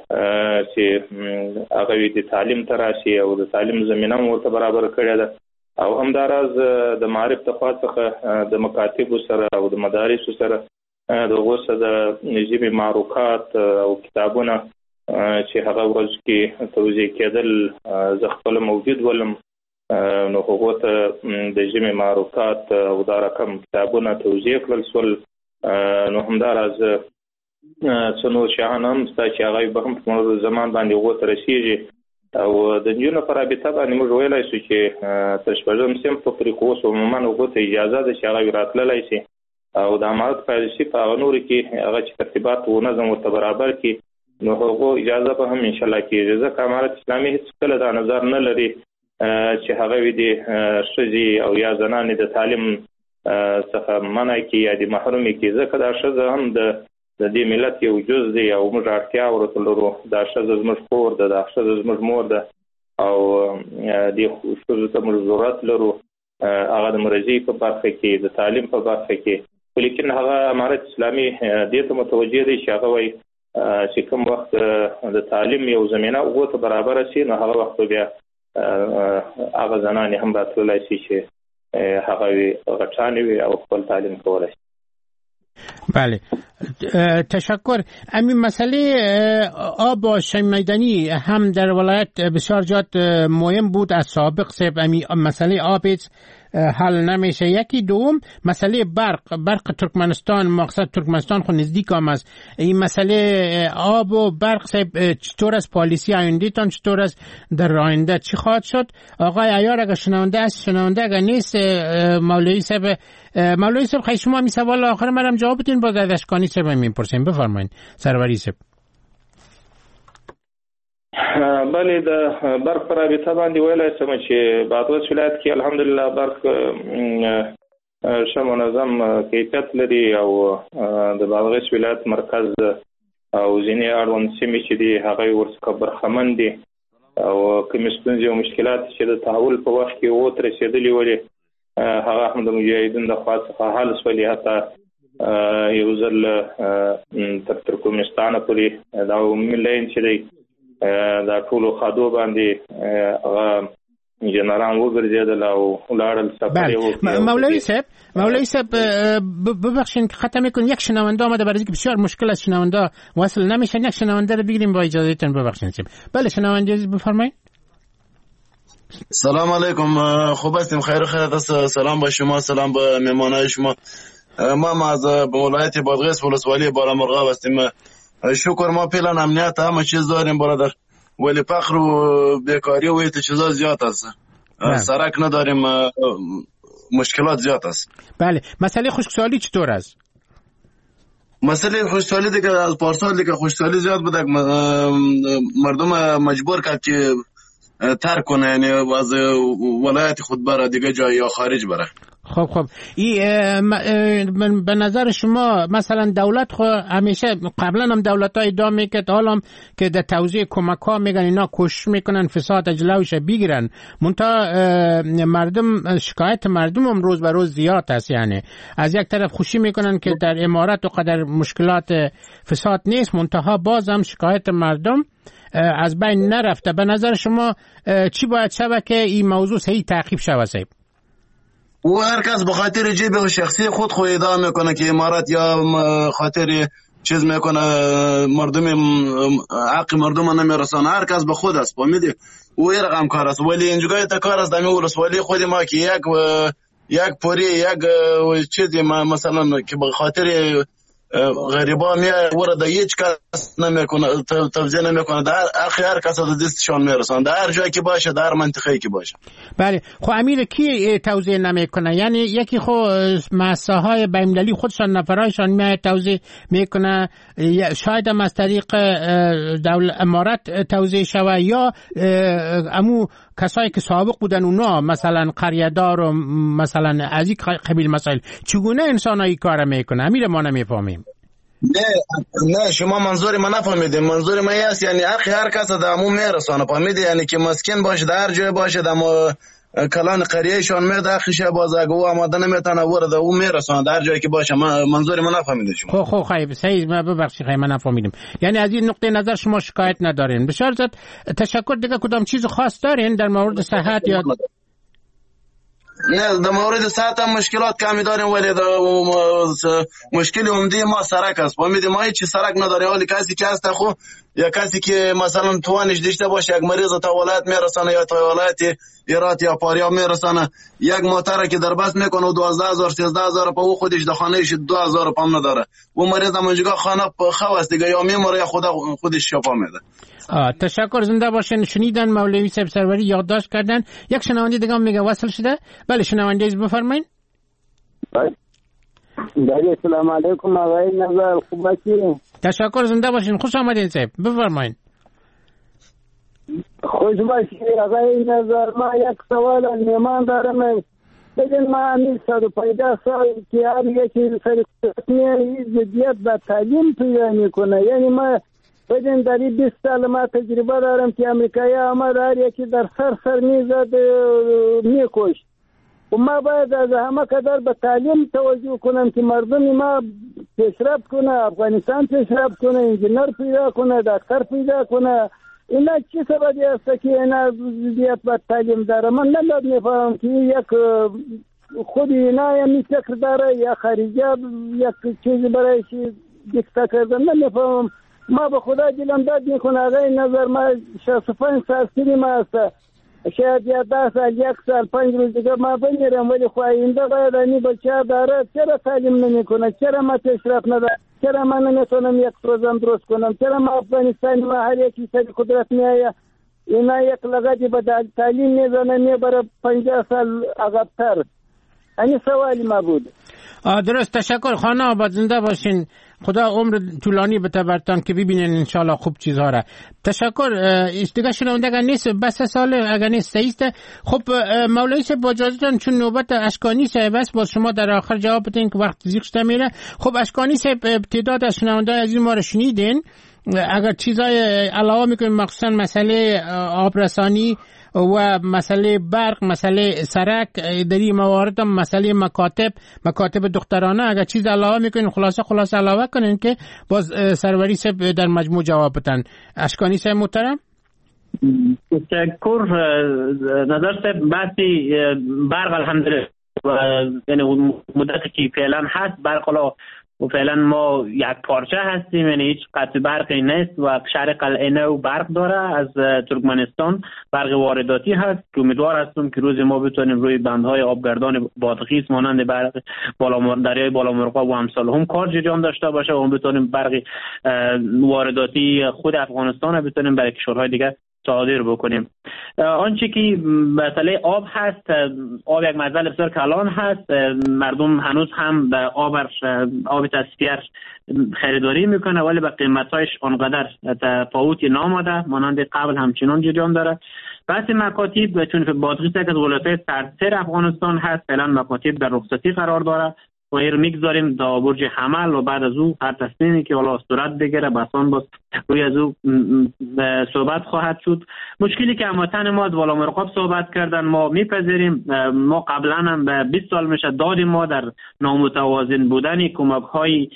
چې هغه وي د تعلیم ته راشي او د تعلیم زمینه هم ورته برابر کړې ده. او همداراز د معارف د خوا څخه د مکاتبو سره او د مدارسو سره د هغو سره د ژبې معروکات او کتابونه چې هغه ورځ کې توزیع کېدل زه خپله موجود ولم نو هغو ته د ژبې معروکات او دا رقم کتابونه توزیع کړل شول. نو همداراز څه نور شیان هم شته چې هغوی به هم په مړه زمان باندې هغو ته رسېږي او د نجونو په رابطه باندې موږ ویلی شو چې تر شپږم صنف په پورې خو اوس عموما هغو ته اجازه ده چې هغوی راتللی شي او د امارت پالیسي په هغه نورو کې هغه چې ترتیبات و نظم ورته برابر کړي نو هغو اجازه به هم انشاءالله کېږي. ځکه امارت اسلامي هېڅکله دا نظر نه لري چې هغه وي د ښځې او یا زنانې د تعلیم څخه منع کړي یا د محرومي کړي، ځکه دا ښځه هم د د دې ملت یو جز دی او موږ اړتیا ورته لرو. دا ښځه زموږ کور ده، دا ښځه زموږ مور ده او دې ښځو ته موږ ضرورت لرو، هغه د مرضي په برخه کې، د تعلیم په برخه کې. لیکن هغه امارت اسلامي دې ته متوجه دی چې هغه وایي چې کوم وخت د تعلیم یو زمینه هغو ته برابره شي، نو هغه وخت بیا هغه زنانې هم راتللی شي چې هغه وي غټانې وي او خپل تعلیم کولی شي. بله، تشکر. همین مسئله آب و شیمیدنی هم در ولایت بسیار جات مهم بود از سابق. سب همین مسئله آب حل نمیشه. یکی دوم مسئله برق برق ترکمنستان، مقصد ترکمنستان خود نزدیک هم است. این مسئله آب و برق سب چطور از پالیسی آیندهتان چطور از در آینده چی خواهد شد؟ آقای عیار اگر شنونده است، شنونده اگر نیست، مولوی سب مولوی سب خیلی شما می سوال آخر منم جواب بدین، باز از اشکانی سب میپرسیم. بفرمایید سروری سب. بله، د برق پر رابطه باندې ویلای شم چې بادغیس ولایت کې الحمدلله برق ښه منظم کیفیت لري او د بادغیس ولایت مرکز او ځینې اړوند سیمې چې دي هغه ورڅخه برخمن دي او کومې ستونزې او مشکلات چې د تحول په وخت کې ورته رسېدلي ولې هغه هم د مجاهدینو د خوا څخه حل شولې. حتی یو ځل تر ترکمنستانه پورې دا عمومي لاین چې دی دا ټولو خادو باندې هغه جنرال وګرځیدل او ولاړل سفر یې. مولوی صاحب مولوی صاحب ببخشید که ختم میکنم، یک شنونده آمده برای اینکه بسیار مشکل از شنونده وصل نمیشه، یک شنونده رو بگیریم با اجازهتون. ببخشید. بله شنونده بفرمایید. سلام علیکم، خوب هستیم؟ خیر و خیرت است. سلام با شما، سلام با مهمانای شما. ما از ولایت بادغیس ولسوالی بالامرغاب هستیم. شکر ما فعلا امنیت همه چیز داریم برادر، ولی فقر و بیکاری و این چیزا زیاد است. سرک نداریم، مشکلات زیاد است. بله، مسئله خشکسالی چطور است؟ مسئله خشکسالی دیگه از پارسال دیگه خشکسالی زیاد بود، مردم مجبور کرد که ترک کنه، یعنی از ولایت خود بره دیگه جای یا خارج بره. خب خب این به نظر شما مثلا دولت خو همیشه قبلا هم دولت ها ادعا میکرد، حالا هم که در توزیع کمک ها میگن اینا کوشش میکنن فساد اجلوش بگیرن، منتها مردم شکایت مردم هم روز به روز زیاد است. یعنی از یک طرف خوشی میکنن که در امارات و قدر مشکلات فساد نیست، منتها باز هم شکایت مردم از بین نرفته. به نظر شما چی باید شود که این موضوع صحیح تعقیب شود؟ و هر کس به خاطر جیب و شخصی خود خود ادعا میکنه که امارات یا خاطر چیز میکنه، مردم حق مردم نمیرسانه، هر کس به خود است. فهمیدی؟ او یه رقم کار است، ولی اینجوری تا کار است دمی ولسوالی خود ما که یک یک پوری یک چیزی مثلا که به خاطر غریبا میاد ورده هیچ کس نمیکنه، توزیع نمیکنه، در اخی هر کس از دستشان میرسن، در هر جایی که باشه، در منطقه‌ای که باشه. بله، خب امیر کی توزیع نمیکنه؟ یعنی یکی خو مؤسسه‌های بین‌المللی خودشان نفرایشان میاد توزیع میکنه، شاید هم از طریق دولت امارات توزیع شوه یا امو کسایی که سابق بودن اونا مثلا قریه‌دار و مثلا از این قبیل مسائل، چگونه انسانایی کار میکنه؟ امیر ما نمیفهمیم. نه نه شما منظور ما نفهمیدیم. منظور ما است یعنی اخی هر کس دامو میرسونه، فهمیدی؟ یعنی که مسکن باشه، در هر جای باشه، دمو کلان قریهشان میاد اخیش باز اگه او آماده نمیتونه ورده او میرسونه در هر جایی که باشه. منظور ما نفهمیدیم شما. خب خب خیلی صحیح، ما ببخشید خیلی ما نفهمیدیم. یعنی از این نقطه نظر شما شکایت ندارین. بسیار زیاد تشکر. دیگه کدام چیز خاص دارین در مورد صحت یا نه؟ در مورد صحت هم مشکلات کمی داریم، ولی مشکل عمده ما سرک است. فهمیدیم؟ ما هیچ سرک نداریم، ولی کسی که هست خو یا کسی که مثلا توانش داشته باشه یک مریض تا ولایت میرسانه یا تا ولایت ایرات یا پاریا میرسانه، یک موتر که در بس میکنه دوازده هزار سیزده هزار په او خودش د خانهش دو هزار پام نداره، و مریض هم اونجا خانه خواست دیگه یا میمره یا خدا خودش شفا میده. آه تشکر. زنده باشین. شنیدن مولوی صاحب سروری یادداشت کردن. یک شنونده دیگه میگه وصل شده. بله شنونده بفرمایید. بله سلام علیکم آقای نظر، خوب هستین؟ تشکر. زنده باشین. خوش آمدین صاحب، بفرمایید. خوش باشید آقای نظر. ما یک سوال از مهمان دارم. ببین ما همین صد و پنجاه سال که هر یکی سرکتنی زدیت به تعلیم پیدا میکنه. یعنی ما ببین در این بیست سال ما تجربه دارم که امریکایی آمد هر یکی در سر سر میزد میکشت. و ما باید از همه قدر به تعلیم توجه کنم که مردم ما پیشرفت کنه، افغانستان پیشرفت کنه، انجینر پیدا کنه، دکتر پیدا کنه. اینا چی سببی است که اینا زیاد به تعلیم داره؟ من نمیاد میفهمم که یک خود اینا یعنی فکر داره یا خارجی یک چیزی برایش دیکته کردن. نمیفهمم. ما به خدا دلم داد میکنه آقای نظر ما شصت و پنج سال سنی ما است، شاید یا ده سال یک سال پنج روز دیگه ما بمیرم، ولی خواهی اینده باید اینی بچه داره چرا تعلیم نمی کنه؟ چرا ما پیشرفت نداره؟ چرا من نمیتونم یک روزم درست کنم؟ چرا ما افغانستان ما هر یکی سری قدرت میایه اینا یک لغتی به تعلیم میزنه میبره پنجاه سال عقبتر؟ این سوالی ما بود. درست. تشکر. خانه آباد زنده باشین. خدا عمر طولانی بده برتان که ببینین انشالله خوب چیزها را. تشکر. استیگه شنونده اگر نیست بس سال اگر نیست سیست. خب مولوی صاحب با اجازهتون چون نوبت اشکانی صاحب است باز شما در آخر جواب بدین که وقت زیغ شده میره. خب اشکانی صاحب تعداد از شنونده عزیز ما را شنیدین. اگر چیزای علاوه میکنین مخصوصا مسئله آبرسانی و مسئله برق، مسئله سرک، در این موارد هم مسئله مکاتب مکاتب دخترانه اگر چیز علاوه میکنین خلاصه خلاصه علاوه کنین که باز سروری صاحب در مجموع جواب بدن. اشکانی صاحب محترم. تشکر. نظر صاحب بحثی برق الحمدلله یعنی مدتی که فعلا هست برق و فعلا ما یک پارچه هستیم، یعنی هیچ قطع برقی نیست و شهر قلعه نو برق داره از ترکمنستان، برق وارداتی هست که امیدوار هستم که روز ما بتونیم روی بندهای آبگردان بادغیس مانند برق بالا دریای بالا مرغاب و امثال هم کار جریان داشته باشه و بتونیم برق وارداتی خود افغانستان بتونیم برای کشورهای دیگه صادر بکنیم. آنچه که مسئله آب هست، آب یک مسئله بسیار کلان هست، مردم هنوز هم به آب آب تصفیه خریداری میکنه ولی به قیمتایش آنقدر تفاوتی نامده مانند قبل همچنان جریان داره. بحث مکاتب چون بادغیس یک از ولایت‌های سرتر افغانستان هست، فعلا مکاتب در رخصتی قرار داره و ایر میگذاریم تا برج حمل و بعد از او هر تصمیمی که والا صورت بگیره بسان باز روی از او صحبت خواهد شد. مشکلی که هموطن ما از والا مرغاب صحبت کردن ما میپذیریم. ما قبلا هم به بیست سال میشه داد ما در نامتوازن بودن کمک های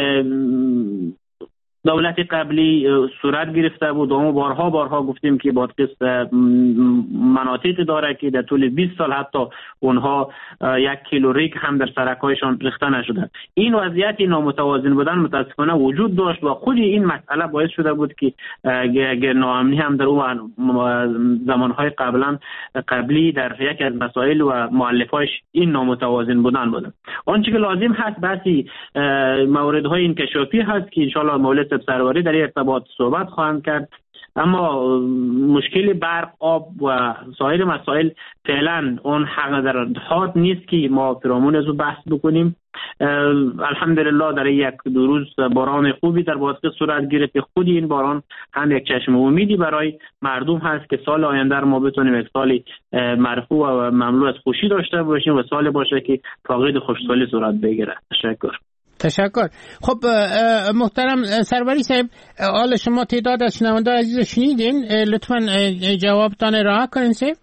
دولت قبلی صورت گرفته بود و ما بارها بارها گفتیم که بادغیس مناطقی داره که در طول بیست سال حتی اونها یک کیلو ریگ هم در سرکایشان ریخته نشده. این وضعیت نامتوازن بودن متاسفانه وجود داشت و خود این مسئله باعث شده بود که ناامنی هم در اون زمانهای قبلا قبلی در یکی از مسائل و مؤلفه‌اش این نامتوازن بودن بوده. آنچه که لازم هست بحثی موردهای انکشافی هست که ان شاء الله مولد سروری در ارتباط صحبت خواهند کرد. اما مشکل برق، آب و سایر مسائل فعلا اون حقیقت نیست که ما فرامون از او بحث بکنیم. الحمدلله در یک دو روز باران خوبی در بادغیس صورت گرفت. خود این باران هم یک چشم امیدی برای مردم هست که سال آینده ما بتونیم یک سال مرفوع و مملو از خوشی داشته باشیم و سال باشه که فاقد خوشسالی صورت بگیره. تشکر. تشکر. خب محترم سروری صاحب، حال شما تعداد از شنونده عزیز شنیدین، لطفاً جوابتان راه کنین صاحب.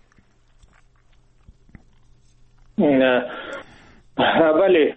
بله،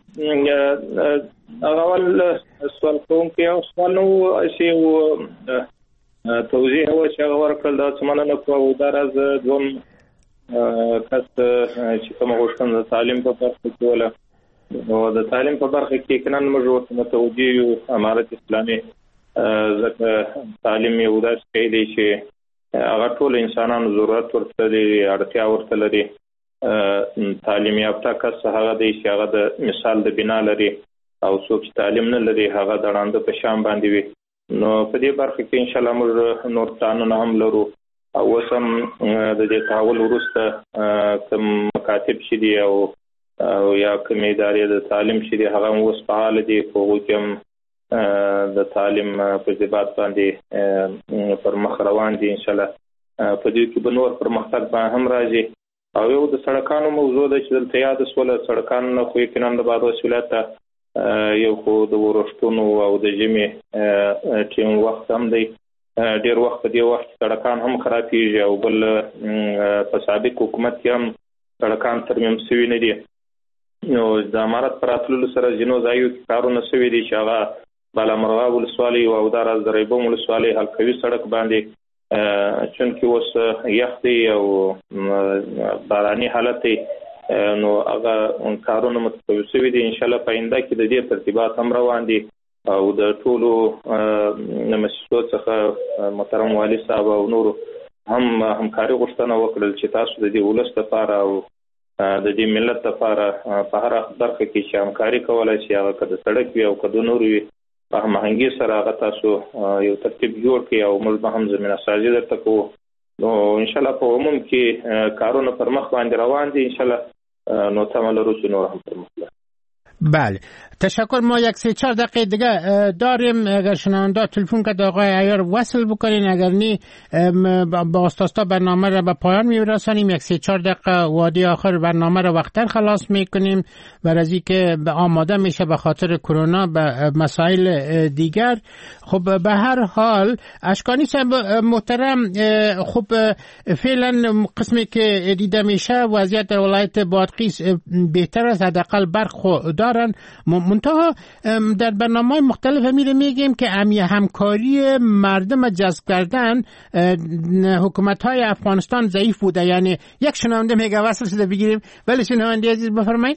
اول سوال کوم که یو سوال نو اسی و توضیح و چې ورکړل دا سمانه کوو در از دوم کس چې کوم غوښتنه د تعلیم په برخه کې ولا او د تعلیم په برخه کې کنن موږ ورته متوجي یو امارت اسلامي ځکه تعلیم یو داس کې دی چې هغه ټول انسانانو ضرورت ورته دی، اړتیا ورته لري. تعلیم یافته کس هغه دی چې هغه د مثال د بنا لري او څوک تعلیم نه لري هغه د وړاندې په شان باندې وي. نو په دې برخه کې ان شاء الله موږ نور قانون هم لرو او وسم د دې تحول وروسته کوم مکاتب شې دي او او یا کوم ادارې د تعلیم شې دي هغه اوس فعال دي په کوم د تعلیم په ځبات باندې پر مخ روان دي. ان شاء الله په دې کې به نور پرمختګ به هم راځي او یو د سړکانو موضوع ده چې دلته یاد سوله سړکان خو یقینا د بادغیس ولایت یو خو د ورښتونو او د ژمي ټیم وخت هم دی، ډیر وخت په دې وخت سړکان هم خرابېږي او بل په سابق حکومت کې هم سړکان ترمیم شوي نه دي. نو د امارت پر راتللو سره ځینو ځایو کې کارونه شوي دي چې هغه بالامرغه ولسوالۍ او همداراز د ریبوم ولسوالۍ حلقوي سړک باندې چونکې اوس یخ دی او باراني حالت دی، نو هغه کارونه متفاوت شوي دي. انشاءالله په آینده کې د دې ترتیبات هم روان دي او د ټولو مؤسسو څخه محترم والي صاحب او نورو هم همکاري غوښتنه وکړل چې تاسو د دې ولس لپاره او د دې ملت لپاره په هر برخه کې چې همکاري کولای شي، هغه که د سړک وي او که د نورو وي، په هماهنګۍ سره هغه تاسو یو ترتیب جوړ کړئ او موږ به هم زمینه سازي درته کوو. نو انشاءالله په عموم کې کارونه پر مخ باندې روان دي، انشاءالله نو تمه لرو چې نور هم پر مخ. بله تشکر. ما یک سه چهار دقیقه دیگه داریم، اگر شنونده تلفن کرد آقای عیار وصل بکنین، اگر نی با استاستا برنامه را به پایان میرسانیم. یک سه چهار دقیقه وادی آخر برنامه را وقتر خلاص میکنیم برای اینکه آماده میشه به خاطر کرونا به مسائل دیگر. خب به هر حال اشکانی صاحب محترم، خب فعلا قسمی که دیده میشه وضعیت در ولایت بادغیس بهتر است، حداقل برق دارن. منتها در برنامه‌های مختلف میره میگیم که امی همکاری مردم جذب کردن حکومت‌های افغانستان ضعیف بوده. یعنی یک شنونده میگه وصل شده بگیریم. ولی شنونده عزیز بفرمایید.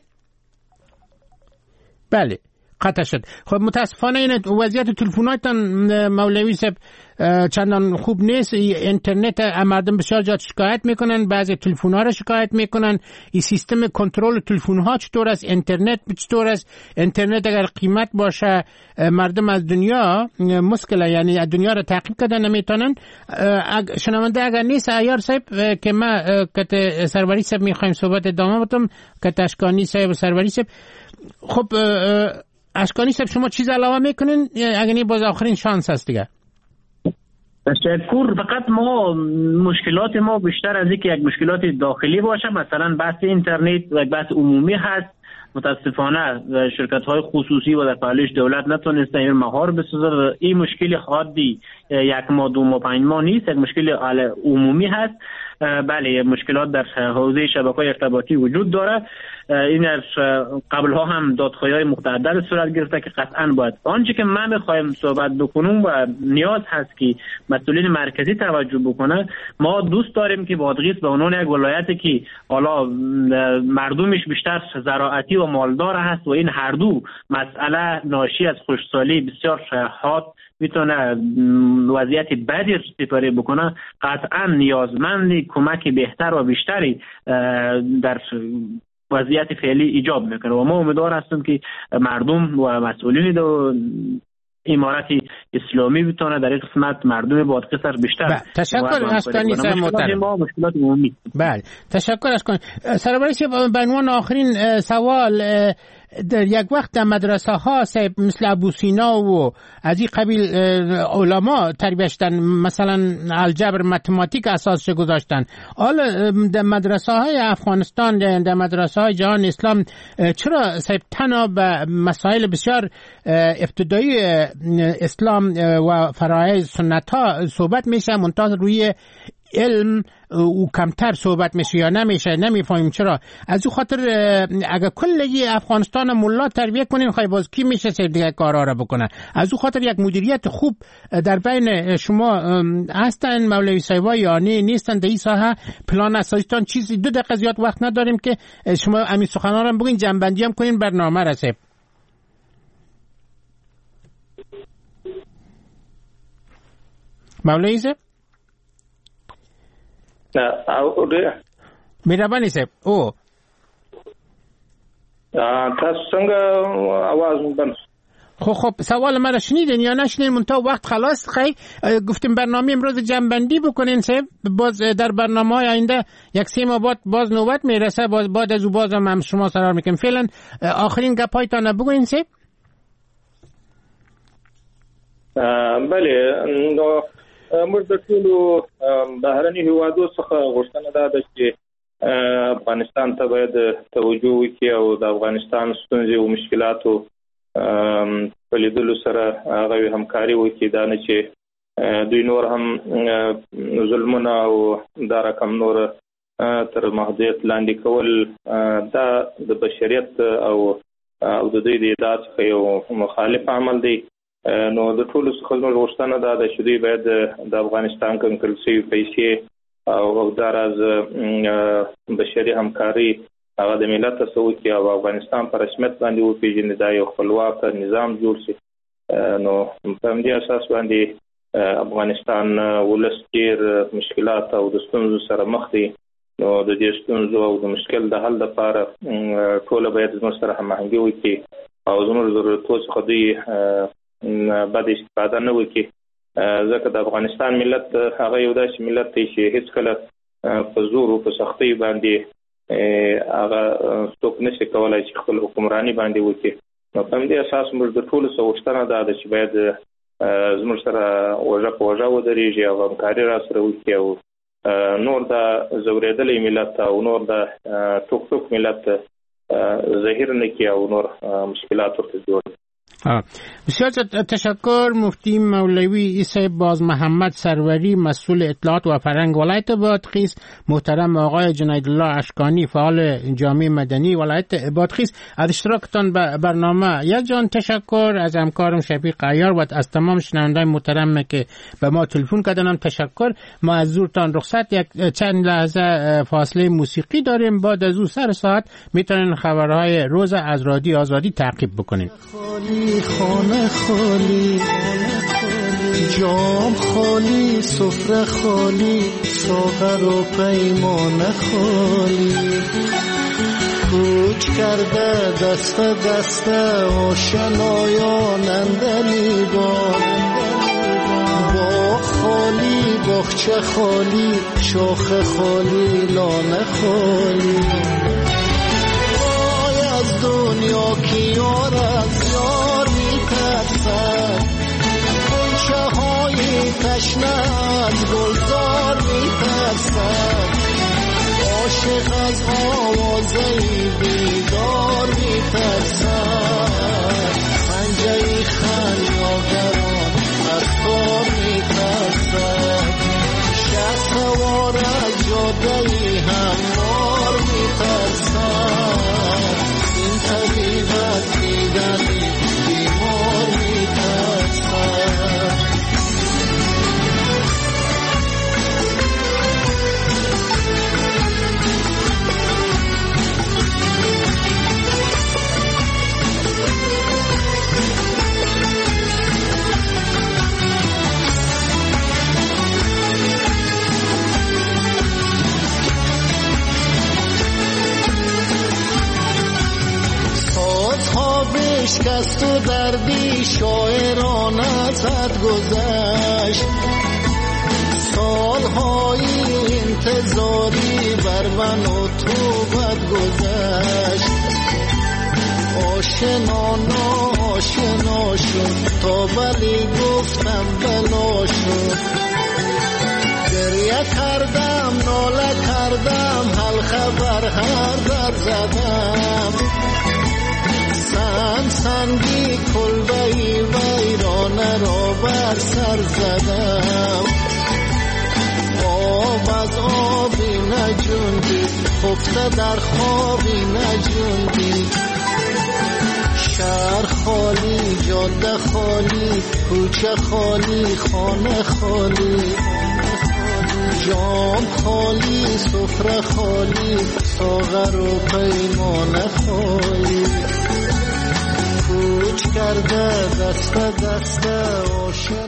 بله قطع شد. خب متاسفانه این وضعیت تلفن‌هایتان مولوی صاحب چندان خوب نیست. اینترنت مردم بسیار جا شکایت میکنن، بعضی تلفن‌ها را شکایت میکنن. این سیستم کنترل تلفن‌ها چطور است، اینترنت چطور است. اینترنت اگر قیمت باشه مردم از دنیا مشکله، یعنی از دنیا را تعقیب کردن نمیتونن. شنونده اگر نیست عیار صاحب که ما کت سروری صاحب میخوایم صحبت ادامه بدم، کت اشکانی صاحب و سروری صاحب. خب اشکانی صاحب شما چیز علاوه میکنین؟ اگر نی باز آخرین شانس هست دیگه. تشکر. فقط ما مشکلات ما بیشتر از اینکه یک مشکلات داخلی باشه، مثلا بحث اینترنت و بحث عمومی هست. متاسفانه شرکت های خصوصی و در پهلوش دولت نتونستن این مهار بسازه. این مشکل حادی یک ماه دو ماه پنج ماه نیست، یک مشکل عمومی هست. بله مشکلات در حوزه شبکه‌های ارتباطی وجود داره. این از قبلها هم دادخواهی‌های متعدد صورت گرفته که قطعاً باید آنچه که من می‌خوایم صحبت بکنم و نیاز هست که مسئولین مرکزی توجه بکنه. ما دوست داریم که بادغیس به عنوان یک ولایتی که حالا مردمش بیشتر زراعتی و مالدار هست و این هر دو مسئله ناشی از خشکسالی بسیار حاد میتونه وضعیت بدی رو سپری بکنه، قطعا نیازمند کمک بهتر و بیشتری در وضعیت فعلی ایجاب میکنه و ما امیدوار هستیم که مردم و مسئولین دو امارت اسلامی بتونه در این قسمت مردم بادغیس بیشتر. تشکر اشکانی صاحب محترم. مشکلات عمومی. بله تشکر اشکانی. سرباری صاحب به عنوان آخرین سوال، در یک وقت در مدرسه ها مثل ابو سینا و از این قبیل علما تربیت شدن، مثلا الجبر متماتیک اساسش گذاشتن. حالا در مدرسه های افغانستان، در مدرسه های جهان اسلام چرا صاحب تنها به مسائل بسیار ابتدایی اسلام و فرایض سنت ها صحبت میشه، منتها روی علم او کمتر صحبت میشه یا نمیشه؟ نمیفهمیم چرا. از او خاطر اگر کلی افغانستان ملا تربیت کنین، خواهی باز کی میشه سر دیگه کارها را بکنه؟ از او خاطر یک مدیریت خوب در بین شما هستن مولوی صاحبا یا نه نیستن در این ساحه؟ پلان اساسیتان چیزی؟ دو دقیقه زیاد وقت نداریم که شما همین سخنان را بگین، جنبندی هم کنین برنامه را. صاحب مولوی صاحب مهرباني صاحب. او تاسو څنګه आवाज بند؟ خب خب سوال مرا شنیدین یا نشنیدین؟ منتها وقت خلاص. خیلی گفتیم برنامه امروز جنبندی بکنین صاحب، باز در برنامه‌های آینده یک سه ماه بعد باز نوبت میرسه، باز بعد از او باز هم شما سرار میکنیم. فعلا آخرین گپایتان بگوین صاحب. بله نو موږ د ټولو بهرني هیوادو څخه غوښتنه ده چې افغانستان ته باید توجه وکړي او د افغانستان ستونزې او مشکلاتو په لیدلو سره هغه همکاري وکړي، دا نه چې دوی نور هم ظلمونه او دا رقم نور تر محدودیت لاندې کول دا د بشریت او او د دوی د ادعا څخه یو مخالف عمل دی. نو د ټولو څخه زموږ غوښتنه دا ده چې دوی باید د افغانستان کنټرول شوي پیسې او همداراز بشري همکاري هغه د ملت څخه وکړي او افغانستان په رسمیت باندې وپېژني، دا یو خپلواک نظام جوړ شي. نو په همدې اساس باندې افغانستان ولس ډېر مشکلات او د ستونزو سره مخ دی. نو د دې ستونزو او د مشکل د حل لپاره ټوله باید زموږ سره هماهنګي وکړي او زموږ ضرورتونو څخه دوی بد استفاده نه وکړي، ځکه د افغانستان ملت هغه یو داسې ملت دی چې هیڅکله په زور او په سختۍ باندې هغه څوک نشي کولی چې خپل حکمراني باندې وکړي. نو په همدې اساس موږ د ټولو څه غوښتنه دا ده چې باید زموږ سره اوږه په اوږه ودرېږي او همکاري را سره وکړي او نور د زورېدلی ملت او نور د ټوک ټوک ملت ظاهر نه کړي او نور مشکلات ورته جوړ. بسیار تشکر. مفتی مولوی عیسی باز محمد سروری، مسئول اطلاعات و فرهنگ ولایت بادغیس، محترم آقای جنید الله اشکانی، فعال جامعه مدنی ولایت بادغیس، از اشتراکتان به برنامه یک جان تشکر. از همکارم شفیق عیار و از تمام شنوندگان محترم که به ما تلفن کردن تشکر. ما از زورتان رخصت یک چند لحظه فاصله موسیقی داریم، بعد از او سر ساعت میتونین خبرهای روز از رادیو آزادی تعقیب بکنین. خانه خالی، جام خالی، سفره خالی، ساغر و پیمانه خالی، کوچ کرده دست دست آشنایان اندلی بار، باغ خالی، باغچه خالی، شاخ خالی، لانه خالی. وای از دنیا کی یار از یار میترسد، غنچه های تشنه از گلزار میترسد، عاشق از آوازه بیدار میترسد، پنجه خلیاگران از کار میترسد، شه سوار از جاده هموار میترسد، این طبیب از دیدنی بیمار میترسد. شکست و دردی شاعران ازت گذشت، سالهای انتظاری بر من و تو بد گذشت، آشنا ناشنا شد تا بلی گفتم بلا شد، گریه کردم ناله کردم حل خبر هر در زدم، سن سنگی کلبهی ویرانه را بر سر زدم، آب از آبی نجوندی خفته در خوابی نجوندی، شهر خالی جاده خالی کوچه خالی خانه خالی، جام خالی سفره خالی ساغر و پیمانه خالی، کوچ کرده دست دست آشنا